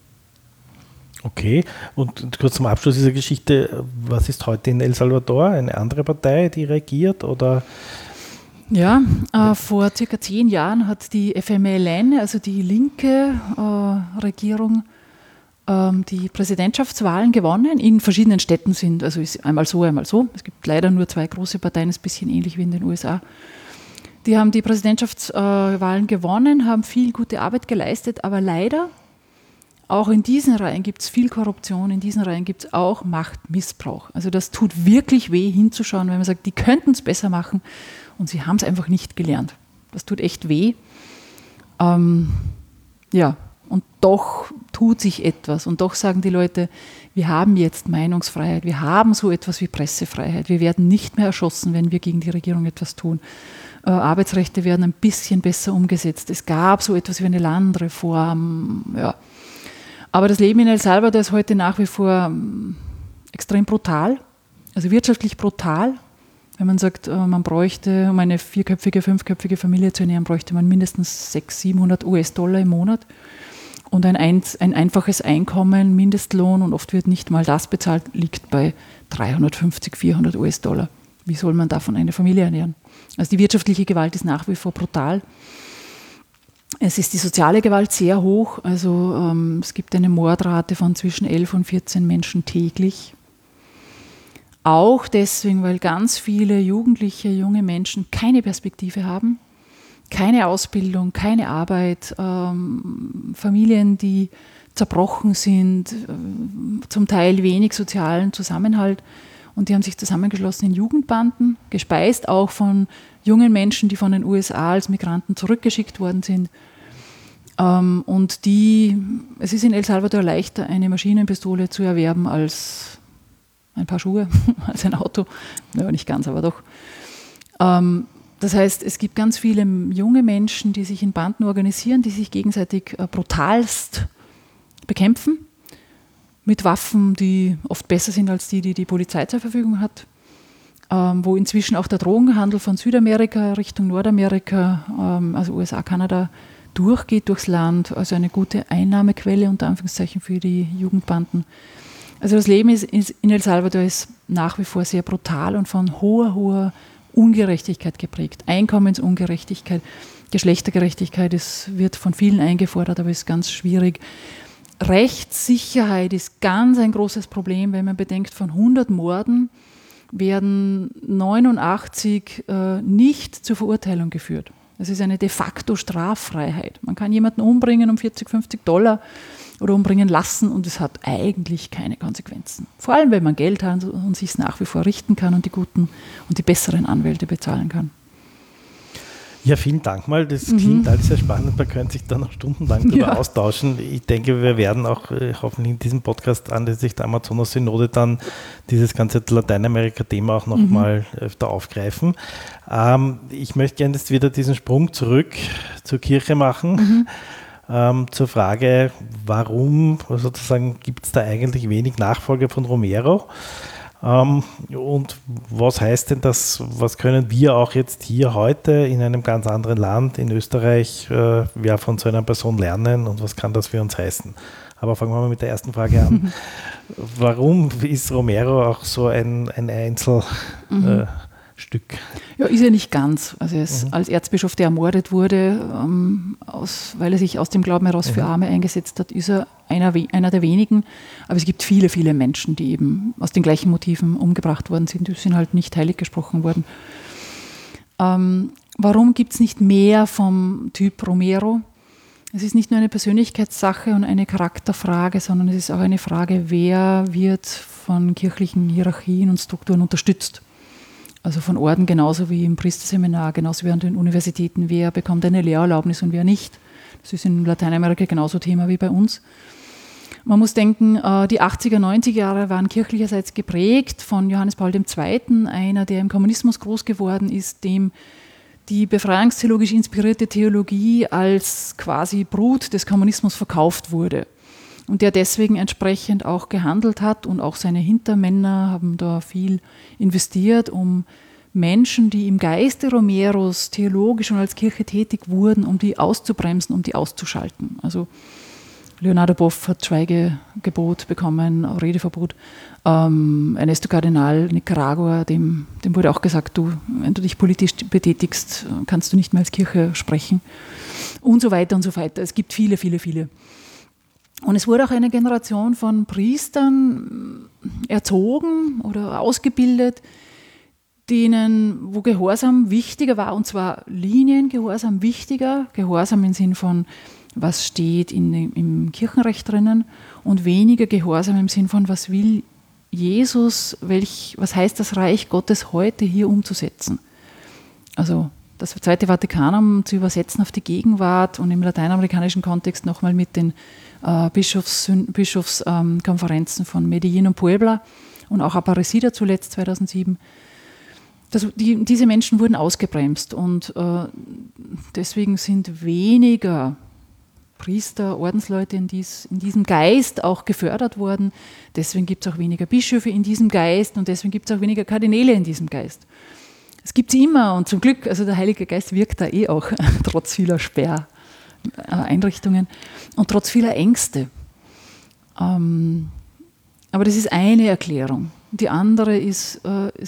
[SPEAKER 1] Okay, und kurz zum Abschluss dieser Geschichte, was ist heute in El Salvador? Eine andere Partei, die regiert? Oder?
[SPEAKER 2] Ja, vor circa 10 Jahren hat die FMLN, also die linke Regierung, die Präsidentschaftswahlen gewonnen. In verschiedenen Städten sind, also ist einmal so, einmal so. Es gibt leider nur 2 große Parteien, ist ein bisschen ähnlich wie in den USA. Die haben die Präsidentschaftswahlen gewonnen, haben viel gute Arbeit geleistet, aber leider auch in diesen Reihen gibt es viel Korruption, in diesen Reihen gibt es auch Machtmissbrauch. Also das tut wirklich weh hinzuschauen, wenn man sagt, die könnten es besser machen und sie haben es einfach nicht gelernt. Das tut echt weh. Ja. Und doch tut sich etwas und doch sagen die Leute, wir haben jetzt Meinungsfreiheit, wir haben so etwas wie Pressefreiheit, wir werden nicht mehr erschossen, wenn wir gegen die Regierung etwas tun. Arbeitsrechte werden ein bisschen besser umgesetzt. Es gab so etwas wie eine Landreform. Ja. Aber das Leben in El Salvador ist heute nach wie vor extrem brutal, also wirtschaftlich brutal. Wenn man sagt, man bräuchte, um eine 4-köpfige, 5-köpfige Familie zu ernähren, bräuchte man mindestens 600-700 US-Dollar im Monat. Und ein einfaches Einkommen, Mindestlohn, und oft wird nicht mal das bezahlt, liegt bei 350, 400 US-Dollar. Wie soll man davon eine Familie ernähren? Also die wirtschaftliche Gewalt ist nach wie vor brutal. Es ist die soziale Gewalt sehr hoch. Also es gibt eine Mordrate von zwischen 11 und 14 Menschen täglich. Auch deswegen, weil ganz viele Jugendliche, junge Menschen keine Perspektive haben. Keine Ausbildung, keine Arbeit, Familien, die zerbrochen sind, zum Teil wenig sozialen Zusammenhalt. Und die haben sich zusammengeschlossen in Jugendbanden, gespeist auch von jungen Menschen, die von den USA als Migranten zurückgeschickt worden sind. Und es ist in El Salvador leichter, eine Maschinenpistole zu erwerben als ein paar Schuhe, als ein Auto. Ja, nicht ganz, aber doch. Das heißt, es gibt ganz viele junge Menschen, die sich in Banden organisieren, die sich gegenseitig brutalst bekämpfen, mit Waffen, die oft besser sind als die Polizei zur Verfügung hat, wo inzwischen auch der Drogenhandel von Südamerika Richtung Nordamerika, also USA, Kanada, durchgeht durchs Land, also eine gute Einnahmequelle unter Anführungszeichen für die Jugendbanden. Also das Leben in El Salvador ist nach wie vor sehr brutal und von hoher Ungerechtigkeit geprägt. Einkommensungerechtigkeit, Geschlechtergerechtigkeit, es wird von vielen eingefordert, aber ist ganz schwierig. Rechtssicherheit ist ganz ein großes Problem, wenn man bedenkt, von 100 Morden werden 89 nicht zur Verurteilung geführt. Das ist eine de facto Straffreiheit. Man kann jemanden umbringen um 40, 50 Dollar oder umbringen lassen und es hat eigentlich keine Konsequenzen. Vor allem, wenn man Geld hat und sich es nach wie vor richten kann und die guten und die besseren Anwälte bezahlen kann.
[SPEAKER 1] Ja, vielen Dank mal. Das klingt alles sehr spannend. Man könnte sich da noch stundenlang darüber austauschen. Ich denke, wir werden auch hoffentlich in diesem Podcast anlässlich der Amazonas-Synode dann dieses ganze Lateinamerika-Thema auch nochmal öfter aufgreifen. Ich möchte gerne jetzt wieder diesen Sprung zurück zur Kirche machen. Zur Frage, warum sozusagen gibt es da eigentlich wenig Nachfolger von Romero? Und was heißt denn das, was können wir auch jetzt hier heute in einem ganz anderen Land, in Österreich, von so einer Person lernen und was kann das für uns heißen? Aber fangen wir mal mit der ersten Frage an. Warum ist Romero auch so ein Einzelstück?
[SPEAKER 2] Ja, ist er nicht ganz. Also er ist als Erzbischof, der ermordet wurde, weil er sich aus dem Glauben heraus für Arme eingesetzt hat, ist er einer der wenigen. Aber es gibt viele, viele Menschen, die eben aus den gleichen Motiven umgebracht worden sind. Die sind halt nicht heilig gesprochen worden. Warum gibt es nicht mehr vom Typ Romero? Es ist nicht nur eine Persönlichkeitssache und eine Charakterfrage, sondern es ist auch eine Frage, wer wird von kirchlichen Hierarchien und Strukturen unterstützt. Also von Orden genauso wie im Priesterseminar, genauso wie an den Universitäten, wer bekommt eine Lehrerlaubnis und wer nicht. Das ist in Lateinamerika genauso Thema wie bei uns. Man muss denken, die 80er, 90er Jahre waren kirchlicherseits geprägt von Johannes Paul II., einer, der im Kommunismus groß geworden ist, dem die befreiungstheologisch inspirierte Theologie als quasi Brut des Kommunismus verkauft wurde und der deswegen entsprechend auch gehandelt hat und auch seine Hintermänner haben da viel investiert, um Menschen, die im Geiste Romeros theologisch und als Kirche tätig wurden, um die auszubremsen, um die auszuschalten. Also Leonardo Boff hat Schweigegebot bekommen, Redeverbot. Ernesto Cardenal, Nicaragua, dem wurde auch gesagt, wenn du dich politisch betätigst, kannst du nicht mehr als Kirche sprechen. Und so weiter und so weiter. Es gibt viele, viele, viele. Und es wurde auch eine Generation von Priestern erzogen oder ausgebildet, wo Gehorsam wichtiger war, und zwar Liniengehorsam wichtiger, Gehorsam im Sinn von, was steht im Kirchenrecht drinnen, und weniger Gehorsam im Sinn von, was will Jesus, was heißt das Reich Gottes heute hier umzusetzen. Also das Zweite Vatikanum zu übersetzen auf die Gegenwart und im lateinamerikanischen Kontext nochmal mit den Bischofskonferenzen von Medellin und Puebla und auch Aparecida zuletzt 2007. Diese Menschen wurden ausgebremst und deswegen sind weniger Priester, Ordensleute in diesem Geist auch gefördert worden. Deswegen gibt es auch weniger Bischöfe in diesem Geist und deswegen gibt es auch weniger Kardinäle in diesem Geist. Es gibt sie immer und zum Glück, also der Heilige Geist wirkt da auch, trotz vieler Sperreinrichtungen und trotz vieler Ängste. Aber das ist eine Erklärung. Die andere ist,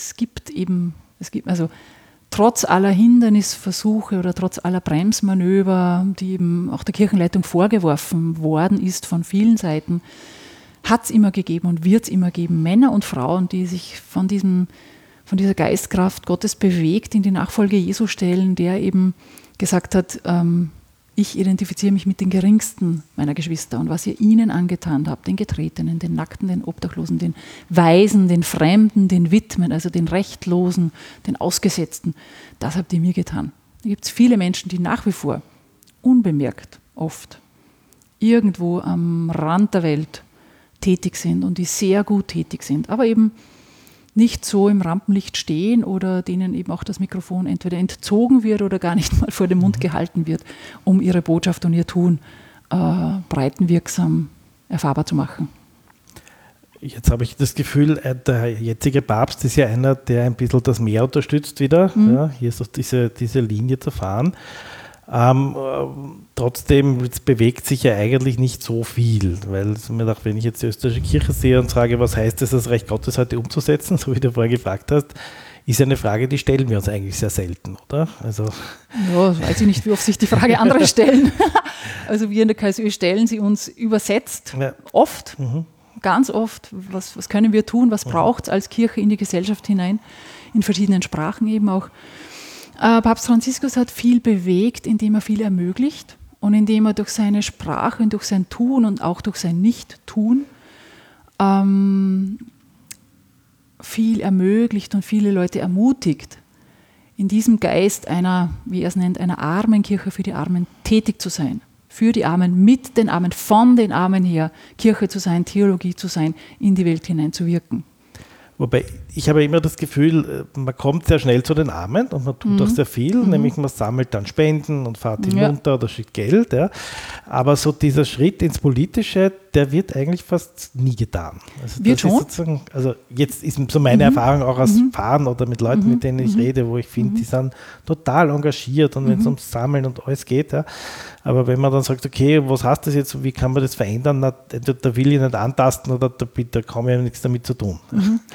[SPEAKER 2] also trotz aller Hindernisversuche oder trotz aller Bremsmanöver, die eben auch der Kirchenleitung vorgeworfen worden ist von vielen Seiten, hat es immer gegeben und wird es immer geben Männer und Frauen, die sich von dieser Geistkraft Gottes bewegt, in die Nachfolge Jesu stellen, der eben gesagt hat, ich identifiziere mich mit den Geringsten meiner Geschwister und was ihr ihnen angetan habt, den Getretenen, den Nackten, den Obdachlosen, den Waisen, den Fremden, den Witwen, also den Rechtlosen, den Ausgesetzten, das habt ihr mir getan. Da gibt es viele Menschen, die nach wie vor unbemerkt oft irgendwo am Rand der Welt tätig sind und die sehr gut tätig sind, aber eben nicht so im Rampenlicht stehen oder denen eben auch das Mikrofon entweder entzogen wird oder gar nicht mal vor den Mund gehalten wird, um ihre Botschaft und ihr Tun breitenwirksam erfahrbar zu machen.
[SPEAKER 1] Jetzt habe ich das Gefühl, der jetzige Papst ist ja einer, der ein bisschen das Meer unterstützt wieder, hier so diese Linie zu fahren. Trotzdem bewegt sich ja eigentlich nicht so viel, weil wenn ich jetzt die österreichische Kirche sehe und frage, was heißt es, das Reich Gottes heute umzusetzen, so wie du vorher gefragt hast, ist eine Frage, die stellen wir uns eigentlich sehr selten, oder? Also
[SPEAKER 2] ja, weiß ich nicht, wie oft sich die Frage andere stellen. Also wir in der KSÖ stellen sie uns übersetzt, oft, ganz oft. Was können wir tun, was braucht es als Kirche in die Gesellschaft hinein, in verschiedenen Sprachen eben auch. Papst Franziskus hat viel bewegt, indem er viel ermöglicht und indem er durch seine Sprache und durch sein Tun und auch durch sein Nicht-Tun viel ermöglicht und viele Leute ermutigt, in diesem Geist einer, wie er es nennt, einer armen Kirche für die Armen tätig zu sein. Für die Armen, mit den Armen, von den Armen her Kirche zu sein, Theologie zu sein, in die Welt hinein zu wirken.
[SPEAKER 1] Wobei, ich habe immer das Gefühl, man kommt sehr schnell zu den Armen und man tut auch sehr viel, nämlich man sammelt dann Spenden und fährt hinunter oder schickt Geld. Ja. Aber so dieser Schritt ins Politische, der wird eigentlich fast nie getan. Also
[SPEAKER 2] wird schon?
[SPEAKER 1] Also jetzt ist so meine Erfahrung auch aus Fahren oder mit Leuten, mit denen ich rede, wo ich finde, die sind total engagiert und wenn es ums Sammeln und alles geht, ja. Aber wenn man dann sagt, okay, was heißt das jetzt, wie kann man das verändern, da will ich nicht antasten oder da kann ich nichts damit zu tun.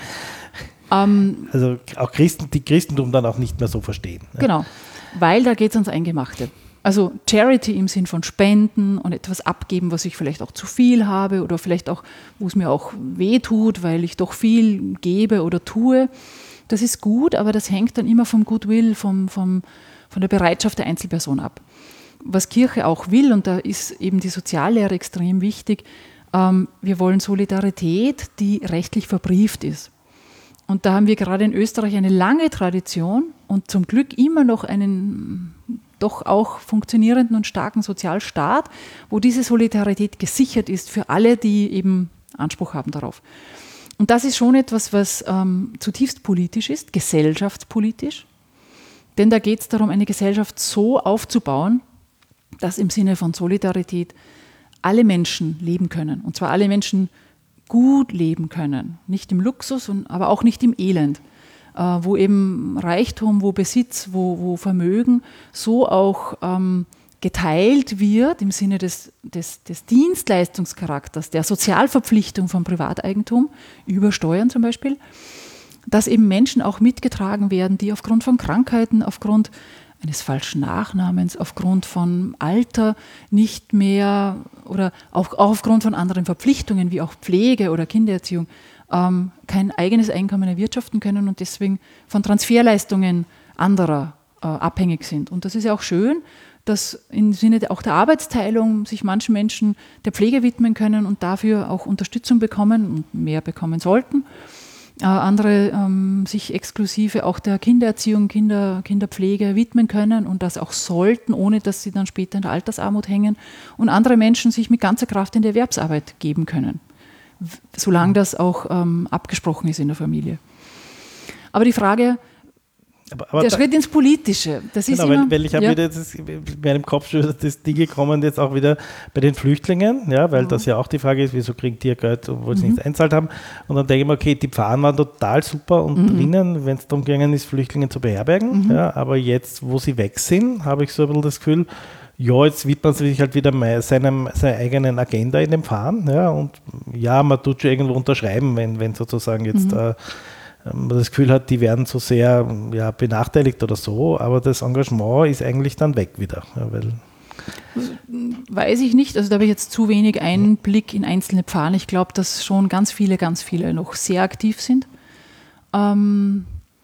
[SPEAKER 1] Also auch die Christentum dann auch nicht mehr so verstehen. Ja.
[SPEAKER 2] Genau, weil da geht es ans Eingemachte. Also Charity im Sinn von Spenden und etwas abgeben, was ich vielleicht auch zu viel habe oder vielleicht auch, wo es mir auch weh tut, weil ich doch viel gebe oder tue. Das ist gut, aber das hängt dann immer vom Goodwill, von der Bereitschaft der Einzelperson ab. Was Kirche auch will, und da ist eben die Soziallehre extrem wichtig, wir wollen Solidarität, die rechtlich verbrieft ist. Und da haben wir gerade in Österreich eine lange Tradition und zum Glück immer noch einen doch auch funktionierenden und starken Sozialstaat, wo diese Solidarität gesichert ist für alle, die eben Anspruch haben darauf. Und das ist schon etwas, was zutiefst politisch ist, gesellschaftspolitisch. Denn da geht es darum, eine Gesellschaft so aufzubauen, dass im Sinne von Solidarität alle Menschen leben können. Und zwar alle Menschen gut leben können. Nicht im Luxus, aber auch nicht im Elend. Wo eben Reichtum, wo Besitz, wo Vermögen so auch geteilt wird im Sinne des Dienstleistungscharakters, der Sozialverpflichtung von Privateigentum, über Steuern zum Beispiel, dass eben Menschen auch mitgetragen werden, die aufgrund von Krankheiten, aufgrund eines falschen Nachnamens, aufgrund von Alter nicht mehr oder auch aufgrund von anderen Verpflichtungen wie auch Pflege oder Kindererziehung kein eigenes Einkommen erwirtschaften können und deswegen von Transferleistungen anderer abhängig sind. Und das ist ja auch schön, dass im Sinne auch der Arbeitsteilung sich manche Menschen der Pflege widmen können und dafür auch Unterstützung bekommen und mehr bekommen sollten. Andere sich exklusive auch der Kindererziehung, Kinderpflege widmen können und das auch sollten, ohne dass sie dann später in der Altersarmut hängen. Und andere Menschen sich mit ganzer Kraft in die Erwerbsarbeit geben können, solange das auch abgesprochen ist in der Familie. Aber die Frage, der Schritt ins Politische, das ist immer...
[SPEAKER 1] Weil ich habe wieder in meinem Kopf schon das Ding gekommen, jetzt auch wieder bei den Flüchtlingen, ja, weil das ja auch die Frage ist, wieso kriegen die Geld, obwohl sie nichts einzahlt haben. Und dann denke ich mir, okay, die Pfarren waren total super und drinnen, wenn es darum gegangen ist, Flüchtlinge zu beherbergen, ja, aber jetzt, wo sie weg sind, habe ich so ein bisschen das Gefühl, ja, jetzt widmet man sich halt wieder seiner eigenen Agenda in dem Pfarren, ja, und ja, man tut schon irgendwo unterschreiben, wenn sozusagen jetzt man das Gefühl hat, die werden so sehr benachteiligt oder so, aber das Engagement ist eigentlich dann weg wieder. Ja,
[SPEAKER 2] weiß ich nicht, also da habe ich jetzt zu wenig Einblick in einzelne Pfarren. Ich glaube, dass schon ganz viele noch sehr aktiv sind. In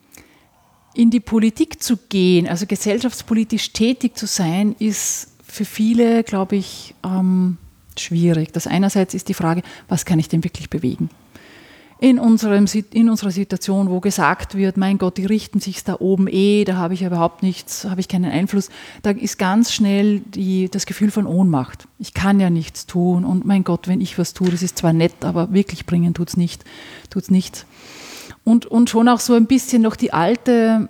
[SPEAKER 2] die Politik zu gehen, also gesellschaftspolitisch tätig zu sein, ist für viele, glaube ich, schwierig. Das einerseits ist die Frage, was kann ich denn wirklich bewegen? In unserer Situation, wo gesagt wird, mein Gott, die richten sich da oben da habe ich ja überhaupt nichts, habe ich keinen Einfluss, da ist ganz schnell das Gefühl von Ohnmacht. Ich kann ja nichts tun und mein Gott, wenn ich was tue, das ist zwar nett, aber wirklich bringen tut's nichts. Und schon auch so ein bisschen noch die alte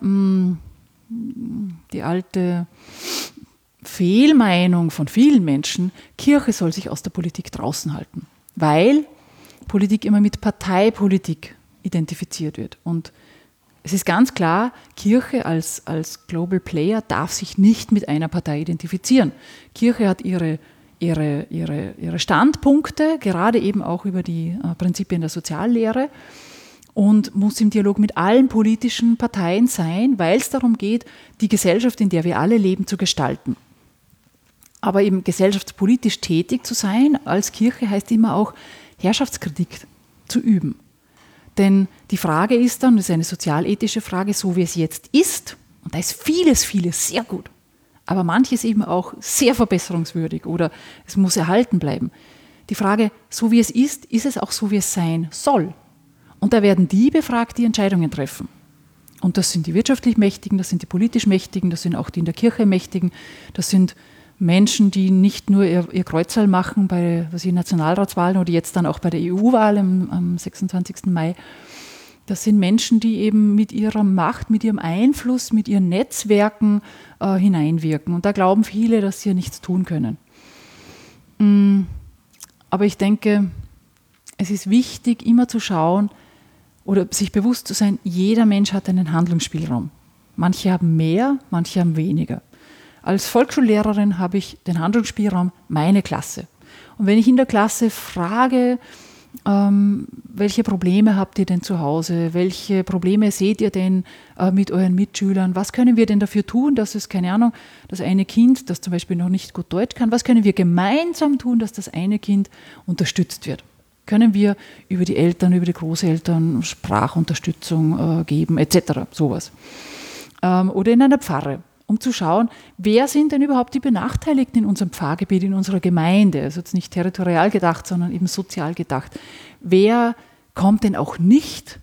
[SPEAKER 2] Fehlmeinung von vielen Menschen, Kirche soll sich aus der Politik draußen halten, weil Politik immer mit Parteipolitik identifiziert wird. Und es ist ganz klar, Kirche als Global Player darf sich nicht mit einer Partei identifizieren. Kirche hat ihre Standpunkte, gerade eben auch über die Prinzipien der Soziallehre und muss im Dialog mit allen politischen Parteien sein, weil es darum geht, die Gesellschaft, in der wir alle leben, zu gestalten. Aber eben gesellschaftspolitisch tätig zu sein als Kirche heißt immer auch, Herrschaftskritik zu üben. Denn die Frage ist dann, das ist eine sozialethische Frage, so wie es jetzt ist, und da ist vieles sehr gut, aber manches eben auch sehr verbesserungswürdig oder es muss erhalten bleiben. Die Frage, so wie es ist es auch so, wie es sein soll? Und da werden die befragt, die Entscheidungen treffen. Und das sind die wirtschaftlich Mächtigen, das sind die politisch Mächtigen, das sind auch die in der Kirche Mächtigen, das sind Menschen, die nicht nur ihr Kreuzerl machen bei Nationalratswahlen oder jetzt dann auch bei der EU-Wahl am 26. Mai. Das sind Menschen, die eben mit ihrer Macht, mit ihrem Einfluss, mit ihren Netzwerken hineinwirken. Und da glauben viele, dass sie ja nichts tun können. Aber ich denke, es ist wichtig, immer zu schauen oder sich bewusst zu sein, jeder Mensch hat einen Handlungsspielraum. Manche haben mehr, manche haben weniger. Als Volksschullehrerin habe ich den Handlungsspielraum, meine Klasse. Und wenn ich in der Klasse frage, welche Probleme habt ihr denn zu Hause? Welche Probleme seht ihr denn mit euren Mitschülern? Was können wir denn dafür tun, dass es, keine Ahnung, das eine Kind, das zum Beispiel noch nicht gut Deutsch kann, was können wir gemeinsam tun, dass das eine Kind unterstützt wird? Können wir über die Eltern, über die Großeltern Sprachunterstützung geben, etc., sowas. Oder in einer Pfarre, um zu schauen, wer sind denn überhaupt die Benachteiligten in unserem Pfarrgebiet, in unserer Gemeinde, also jetzt nicht territorial gedacht, sondern eben sozial gedacht. Wer kommt denn auch nicht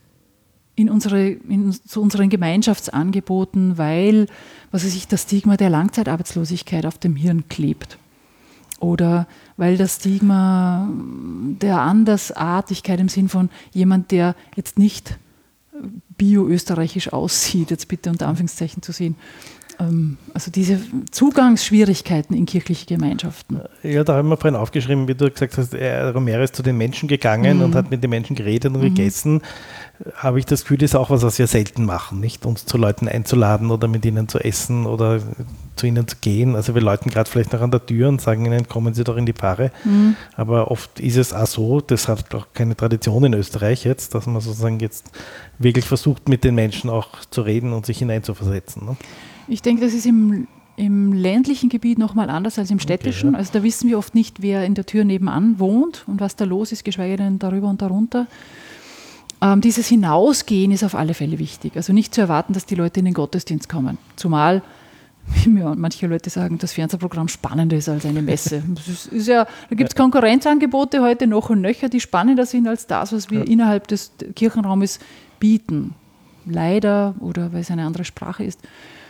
[SPEAKER 2] zu unseren Gemeinschaftsangeboten, weil, was weiß ich, das Stigma der Langzeitarbeitslosigkeit auf dem Hirn klebt? Oder weil das Stigma der Andersartigkeit im Sinn von jemand, der jetzt nicht bio-österreichisch aussieht, jetzt bitte unter Anführungszeichen zu sehen. Also diese Zugangsschwierigkeiten in kirchliche Gemeinschaften.
[SPEAKER 1] Ja, da haben wir vorhin aufgeschrieben, wie du gesagt hast, Romero ist zu den Menschen gegangen und hat mit den Menschen geredet und gegessen. Habe ich das Gefühl, das ist auch was wir selten machen, nicht? Uns zu Leuten einzuladen oder mit ihnen zu essen oder zu ihnen zu gehen. Also wir läuten gerade vielleicht noch an der Tür und sagen ihnen, kommen Sie doch in die Pfarre. Aber oft ist es auch so, das hat auch keine Tradition in Österreich jetzt, dass man sozusagen jetzt wirklich versucht, mit den Menschen auch zu reden und sich hineinzuversetzen. Ne?
[SPEAKER 2] Ich denke, das ist im ländlichen Gebiet nochmal anders als im städtischen. Okay, ja. Also da wissen wir oft nicht, wer in der Tür nebenan wohnt und was da los ist, geschweige denn darüber und darunter. Dieses Hinausgehen ist auf alle Fälle wichtig. Also nicht zu erwarten, dass die Leute in den Gottesdienst kommen. Zumal, wie mir manche Leute sagen, das Fernsehprogramm spannender ist als eine Messe. Ist ja, da gibt es Konkurrenzangebote heute noch und nöcher, die spannender sind als das, was wir innerhalb des Kirchenraumes bieten. Leider, oder weil es eine andere Sprache ist.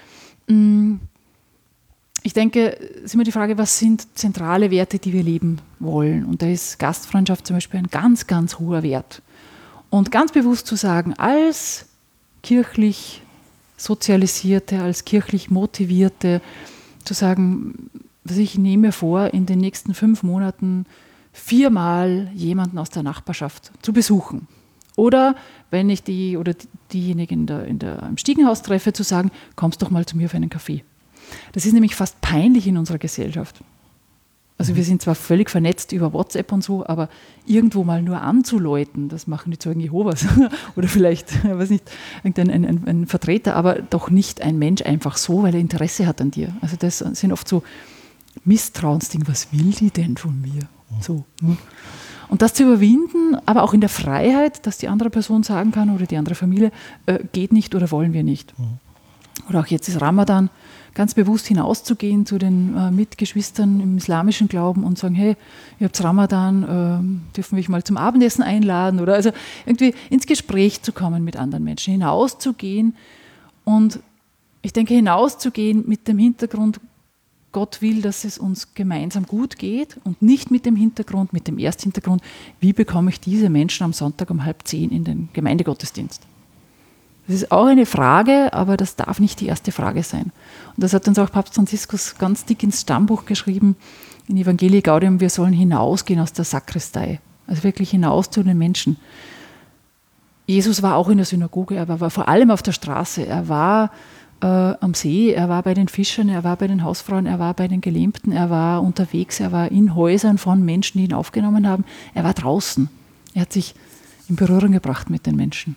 [SPEAKER 2] Ich denke, es ist immer die Frage, was sind zentrale Werte, die wir leben wollen? Und da ist Gastfreundschaft zum Beispiel ein ganz, ganz hoher Wert. Und ganz bewusst zu sagen, als kirchlich Sozialisierte, als kirchlich Motivierte, zu sagen, ich nehme mir vor, in den nächsten 5 Monaten 4-mal jemanden aus der Nachbarschaft zu besuchen. Oder wenn ich diejenigen im Stiegenhaus treffe, zu sagen, kommst doch mal zu mir für einen Kaffee. Das ist nämlich fast peinlich in unserer Gesellschaft. Also wir sind zwar völlig vernetzt über WhatsApp und so, aber irgendwo mal nur anzuläuten, das machen die Zeugen Jehovas. Oder vielleicht, ich weiß nicht, ein Vertreter, aber doch nicht ein Mensch einfach so, weil er Interesse hat an dir. Also das sind oft so Misstrauensdinge, was will die denn von mir? So. Und das zu überwinden, aber auch in der Freiheit, dass die andere Person sagen kann oder die andere Familie, geht nicht oder wollen wir nicht. Oder auch jetzt ist Ramadan, ganz bewusst hinauszugehen zu den Mitgeschwistern im islamischen Glauben und sagen, hey, ihr habt Ramadan, dürfen wir euch mal zum Abendessen einladen? Oder also irgendwie ins Gespräch zu kommen mit anderen Menschen, hinauszugehen. Und ich denke, hinauszugehen mit dem Hintergrund, Gott will, dass es uns gemeinsam gut geht und nicht mit dem Hintergrund, mit dem Ersthintergrund, wie bekomme ich diese Menschen am Sonntag um 9:30 in den Gemeindegottesdienst? Das ist auch eine Frage, aber das darf nicht die erste Frage sein. Und das hat uns auch Papst Franziskus ganz dick ins Stammbuch geschrieben, in Evangelii Gaudium, wir sollen hinausgehen aus der Sakristei, also wirklich hinaus zu den Menschen. Jesus war auch in der Synagoge, er war vor allem auf der Straße, er war am See, er war bei den Fischern, er war bei den Hausfrauen, er war bei den Gelähmten, er war unterwegs, er war in Häusern von Menschen, die ihn aufgenommen haben, er war draußen. Er hat sich in Berührung gebracht mit den Menschen.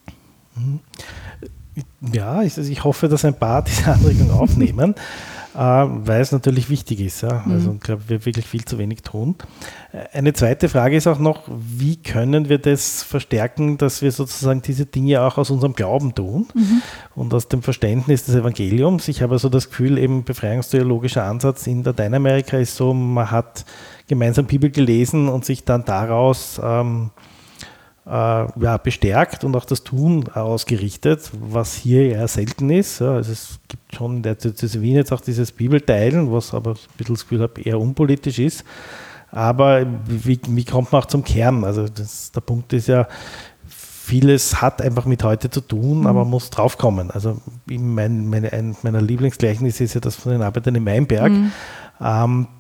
[SPEAKER 1] Ja, ich hoffe, dass ein paar diese Anregung aufnehmen, weil es natürlich wichtig ist. Ja? Also ich glaube, wir wirklich viel zu wenig tun. Eine zweite Frage ist auch noch, wie können wir das verstärken, dass wir sozusagen diese Dinge auch aus unserem Glauben tun und aus dem Verständnis des Evangeliums. Ich habe so das Gefühl, eben befreiungstheologischer Ansatz in Lateinamerika ist so, man hat gemeinsam Bibel gelesen und sich dann daraus bestärkt und auch das Tun ausgerichtet, was hier eher selten ist. Ja, also es gibt schon in der Diözese Wien jetzt auch dieses Bibelteilen, was aber ein bisschen das Gefühl habe, eher unpolitisch ist. Aber wie kommt man auch zum Kern? Also der Punkt ist ja, vieles hat einfach mit heute zu tun, aber man muss draufkommen. Also meiner Lieblingsgleichnis ist ja das von den Arbeitern in Meinberg.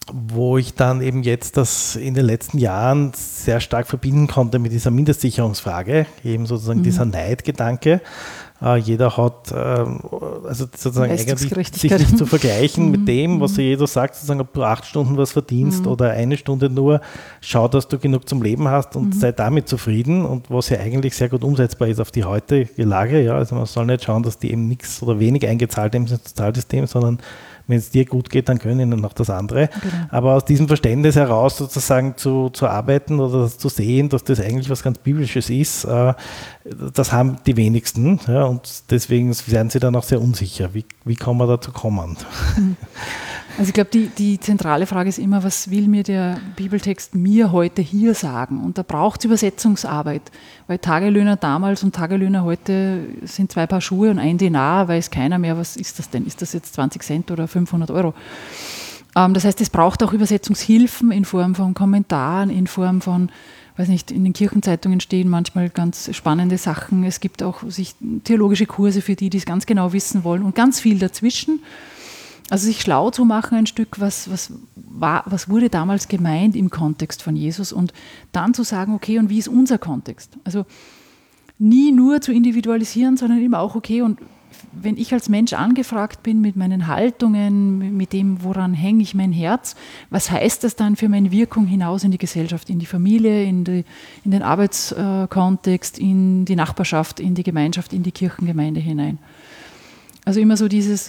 [SPEAKER 1] wo ich dann eben jetzt das in den letzten Jahren sehr stark verbinden konnte mit dieser Mindestsicherungsfrage, eben sozusagen dieser Neidgedanke. Jeder hat also sozusagen eigentlich sich nicht zu vergleichen mit dem, was jeder sagt, sozusagen, ob du 8 Stunden was verdienst oder 1 Stunde nur, schau, dass du genug zum Leben hast und sei damit zufrieden, und was ja eigentlich sehr gut umsetzbar ist auf die heutige Lage. Ja, also man soll nicht schauen, dass die eben nichts oder wenig eingezahlt haben ins Sozialsystem, sondern wenn es dir gut geht, dann können ihnen noch das andere. Genau. Aber aus diesem Verständnis heraus sozusagen zu arbeiten oder zu sehen, dass das eigentlich was ganz Biblisches ist, das haben die wenigsten. Ja, und deswegen werden sie dann auch sehr unsicher. Wie kann man dazu kommen?
[SPEAKER 2] Also ich glaube, die zentrale Frage ist immer, was will mir der Bibeltext mir heute hier sagen? Und da braucht es Übersetzungsarbeit, weil Tagelöhner damals und Tagelöhner heute sind 2 Paar Schuhe und 1 Dinar, weiß keiner mehr, was ist das denn? Ist das jetzt 20 Cent oder 500 Euro? Das heißt, es braucht auch Übersetzungshilfen in Form von Kommentaren, in Form von, weiß nicht, in den Kirchenzeitungen stehen manchmal ganz spannende Sachen. Es gibt auch theologische Kurse für die es ganz genau wissen wollen und ganz viel dazwischen. Also sich schlau zu machen ein Stück, was wurde damals gemeint im Kontext von Jesus, und dann zu sagen, okay, und wie ist unser Kontext? Also nie nur zu individualisieren, sondern immer auch, okay, und wenn ich als Mensch angefragt bin mit meinen Haltungen, mit dem, woran hänge ich mein Herz, was heißt das dann für meine Wirkung hinaus in die Gesellschaft, in die Familie, in den Arbeitskontext, in die Nachbarschaft, in die Gemeinschaft, in die Kirchengemeinde hinein? Also immer so dieses,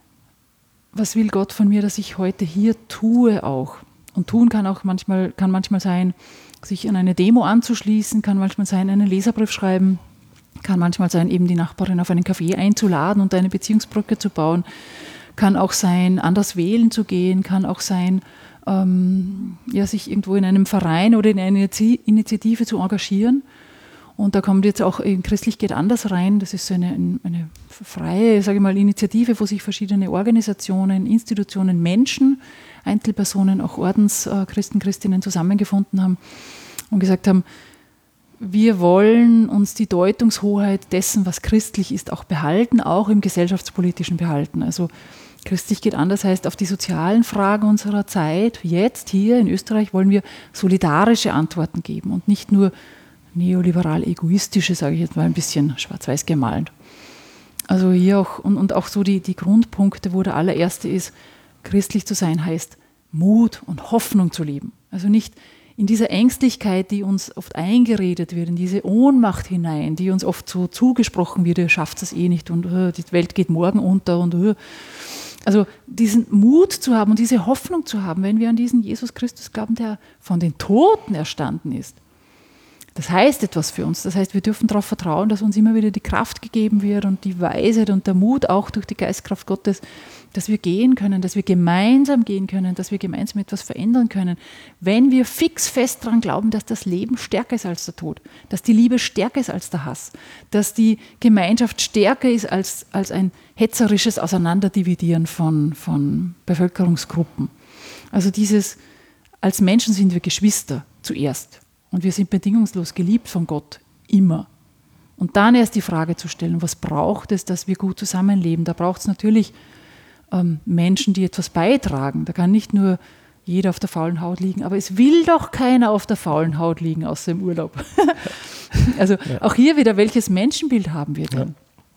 [SPEAKER 2] was will Gott von mir, dass ich heute hier tue auch? Und tun kann manchmal sein, sich an eine Demo anzuschließen, kann manchmal sein, einen Leserbrief schreiben, kann manchmal sein, eben die Nachbarin auf einen Kaffee einzuladen und eine Beziehungsbrücke zu bauen, kann auch sein, anders wählen zu gehen, kann auch sein, sich irgendwo in einem Verein oder in einer Initiative zu engagieren. Und da kommt jetzt auch Christlich geht anders rein. Das ist so eine freie, sage ich mal, Initiative, wo sich verschiedene Organisationen, Institutionen, Menschen, Einzelpersonen, auch Ordenschristen, Christinnen zusammengefunden haben und gesagt haben, wir wollen uns die Deutungshoheit dessen, was christlich ist, auch behalten, auch im gesellschaftspolitischen behalten. Also christlich geht anders heißt, auf die sozialen Fragen unserer Zeit, jetzt hier in Österreich, wollen wir solidarische Antworten geben und nicht nur neoliberal egoistische, sage ich jetzt mal ein bisschen schwarz-weiß gemalt. Also hier auch, und auch so die Grundpunkte, wo der allererste ist, christlich zu sein heißt, Mut und Hoffnung zu leben. Also nicht in dieser Ängstlichkeit, die uns oft eingeredet wird, in diese Ohnmacht hinein, die uns oft so zugesprochen wird, ihr schafft es eh nicht und die Welt geht morgen unter und also diesen Mut zu haben und diese Hoffnung zu haben, wenn wir an diesen Jesus Christus glauben, der von den Toten erstanden ist. Das heißt etwas für uns. Das heißt, wir dürfen darauf vertrauen, dass uns immer wieder die Kraft gegeben wird und die Weisheit und der Mut auch durch die Geistkraft Gottes, dass wir gehen können, dass wir gemeinsam gehen können, dass wir gemeinsam etwas verändern können. Wenn wir fix fest daran glauben, dass das Leben stärker ist als der Tod, dass die Liebe stärker ist als der Hass, dass die Gemeinschaft stärker ist als ein hetzerisches Auseinanderdividieren von Bevölkerungsgruppen. Also als Menschen sind wir Geschwister zuerst. Und wir sind bedingungslos geliebt von Gott, immer. Und dann erst die Frage zu stellen, was braucht es, dass wir gut zusammenleben? Da braucht es natürlich Menschen, die etwas beitragen. Da kann nicht nur jeder auf der faulen Haut liegen, aber es will doch keiner auf der faulen Haut liegen, außer im Urlaub. Also auch hier wieder, welches Menschenbild haben wir denn? Ja.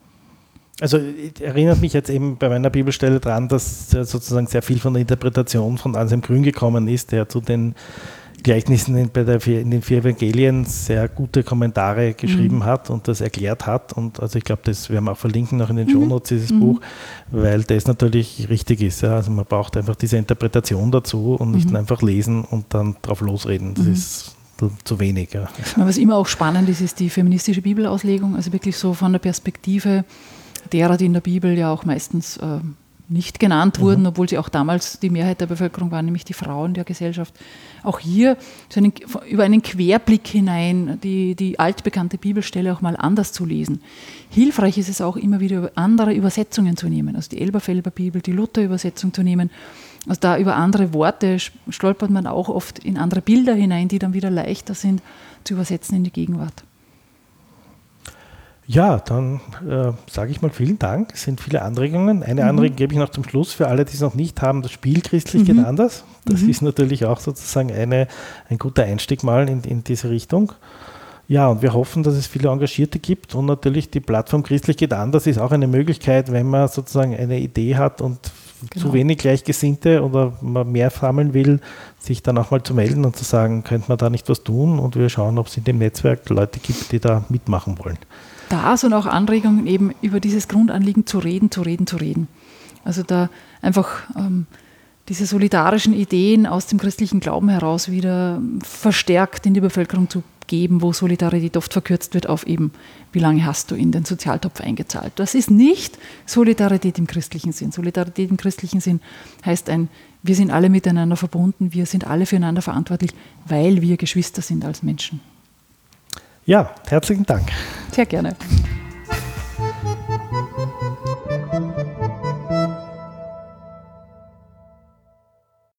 [SPEAKER 1] Also erinnert mich jetzt eben bei meiner Bibelstelle dran, dass sozusagen sehr viel von der Interpretation von Anselm Grün gekommen ist, der zu den Gleichnissen in den 4 Evangelien sehr gute Kommentare geschrieben hat und das erklärt hat. Und also ich glaube, das werden wir auch verlinken noch in den Shownotes, dieses Buch, weil das natürlich richtig ist. Ja. Also man braucht einfach diese Interpretation dazu und nicht einfach lesen und dann drauf losreden. Das ist zu wenig. Ja.
[SPEAKER 2] Was immer auch spannend ist, ist die feministische Bibelauslegung, also wirklich so von der Perspektive derer, die in der Bibel ja auch meistens nicht genannt wurden, obwohl sie auch damals die Mehrheit der Bevölkerung waren, nämlich die Frauen der Gesellschaft. Auch hier über einen Querblick hinein die altbekannte Bibelstelle auch mal anders zu lesen. Hilfreich ist es auch immer wieder, andere Übersetzungen zu nehmen, also die Elberfelder Bibel, die Luther-Übersetzung zu nehmen. Also da über andere Worte stolpert man auch oft in andere Bilder hinein, die dann wieder leichter sind zu übersetzen in die Gegenwart.
[SPEAKER 1] Ja, dann sage ich mal vielen Dank. Es sind viele Anregungen. Eine Anregung gebe ich noch zum Schluss für alle, die es noch nicht haben. Das Spiel Christlich geht anders. Das ist natürlich auch sozusagen ein guter Einstieg mal in diese Richtung. Ja, und wir hoffen, dass es viele Engagierte gibt und natürlich die Plattform Christlich geht anders ist auch eine Möglichkeit, wenn man sozusagen eine Idee hat und zu wenig Gleichgesinnte oder man mehr sammeln will, sich dann auch mal zu melden und zu sagen, könnte man da nicht was tun, und wir schauen, ob es in dem Netzwerk Leute gibt, die da mitmachen wollen. Das
[SPEAKER 2] und auch Anregungen, eben über dieses Grundanliegen zu reden. Also da einfach diese solidarischen Ideen aus dem christlichen Glauben heraus wieder verstärkt in die Bevölkerung zu geben, wo Solidarität oft verkürzt wird auf eben, wie lange hast du in den Sozialtopf eingezahlt. Das ist nicht Solidarität im christlichen Sinn. Solidarität im christlichen Sinn heißt wir sind alle miteinander verbunden, wir sind alle füreinander verantwortlich, weil wir Geschwister sind als Menschen.
[SPEAKER 1] Ja, herzlichen Dank.
[SPEAKER 2] Sehr gerne.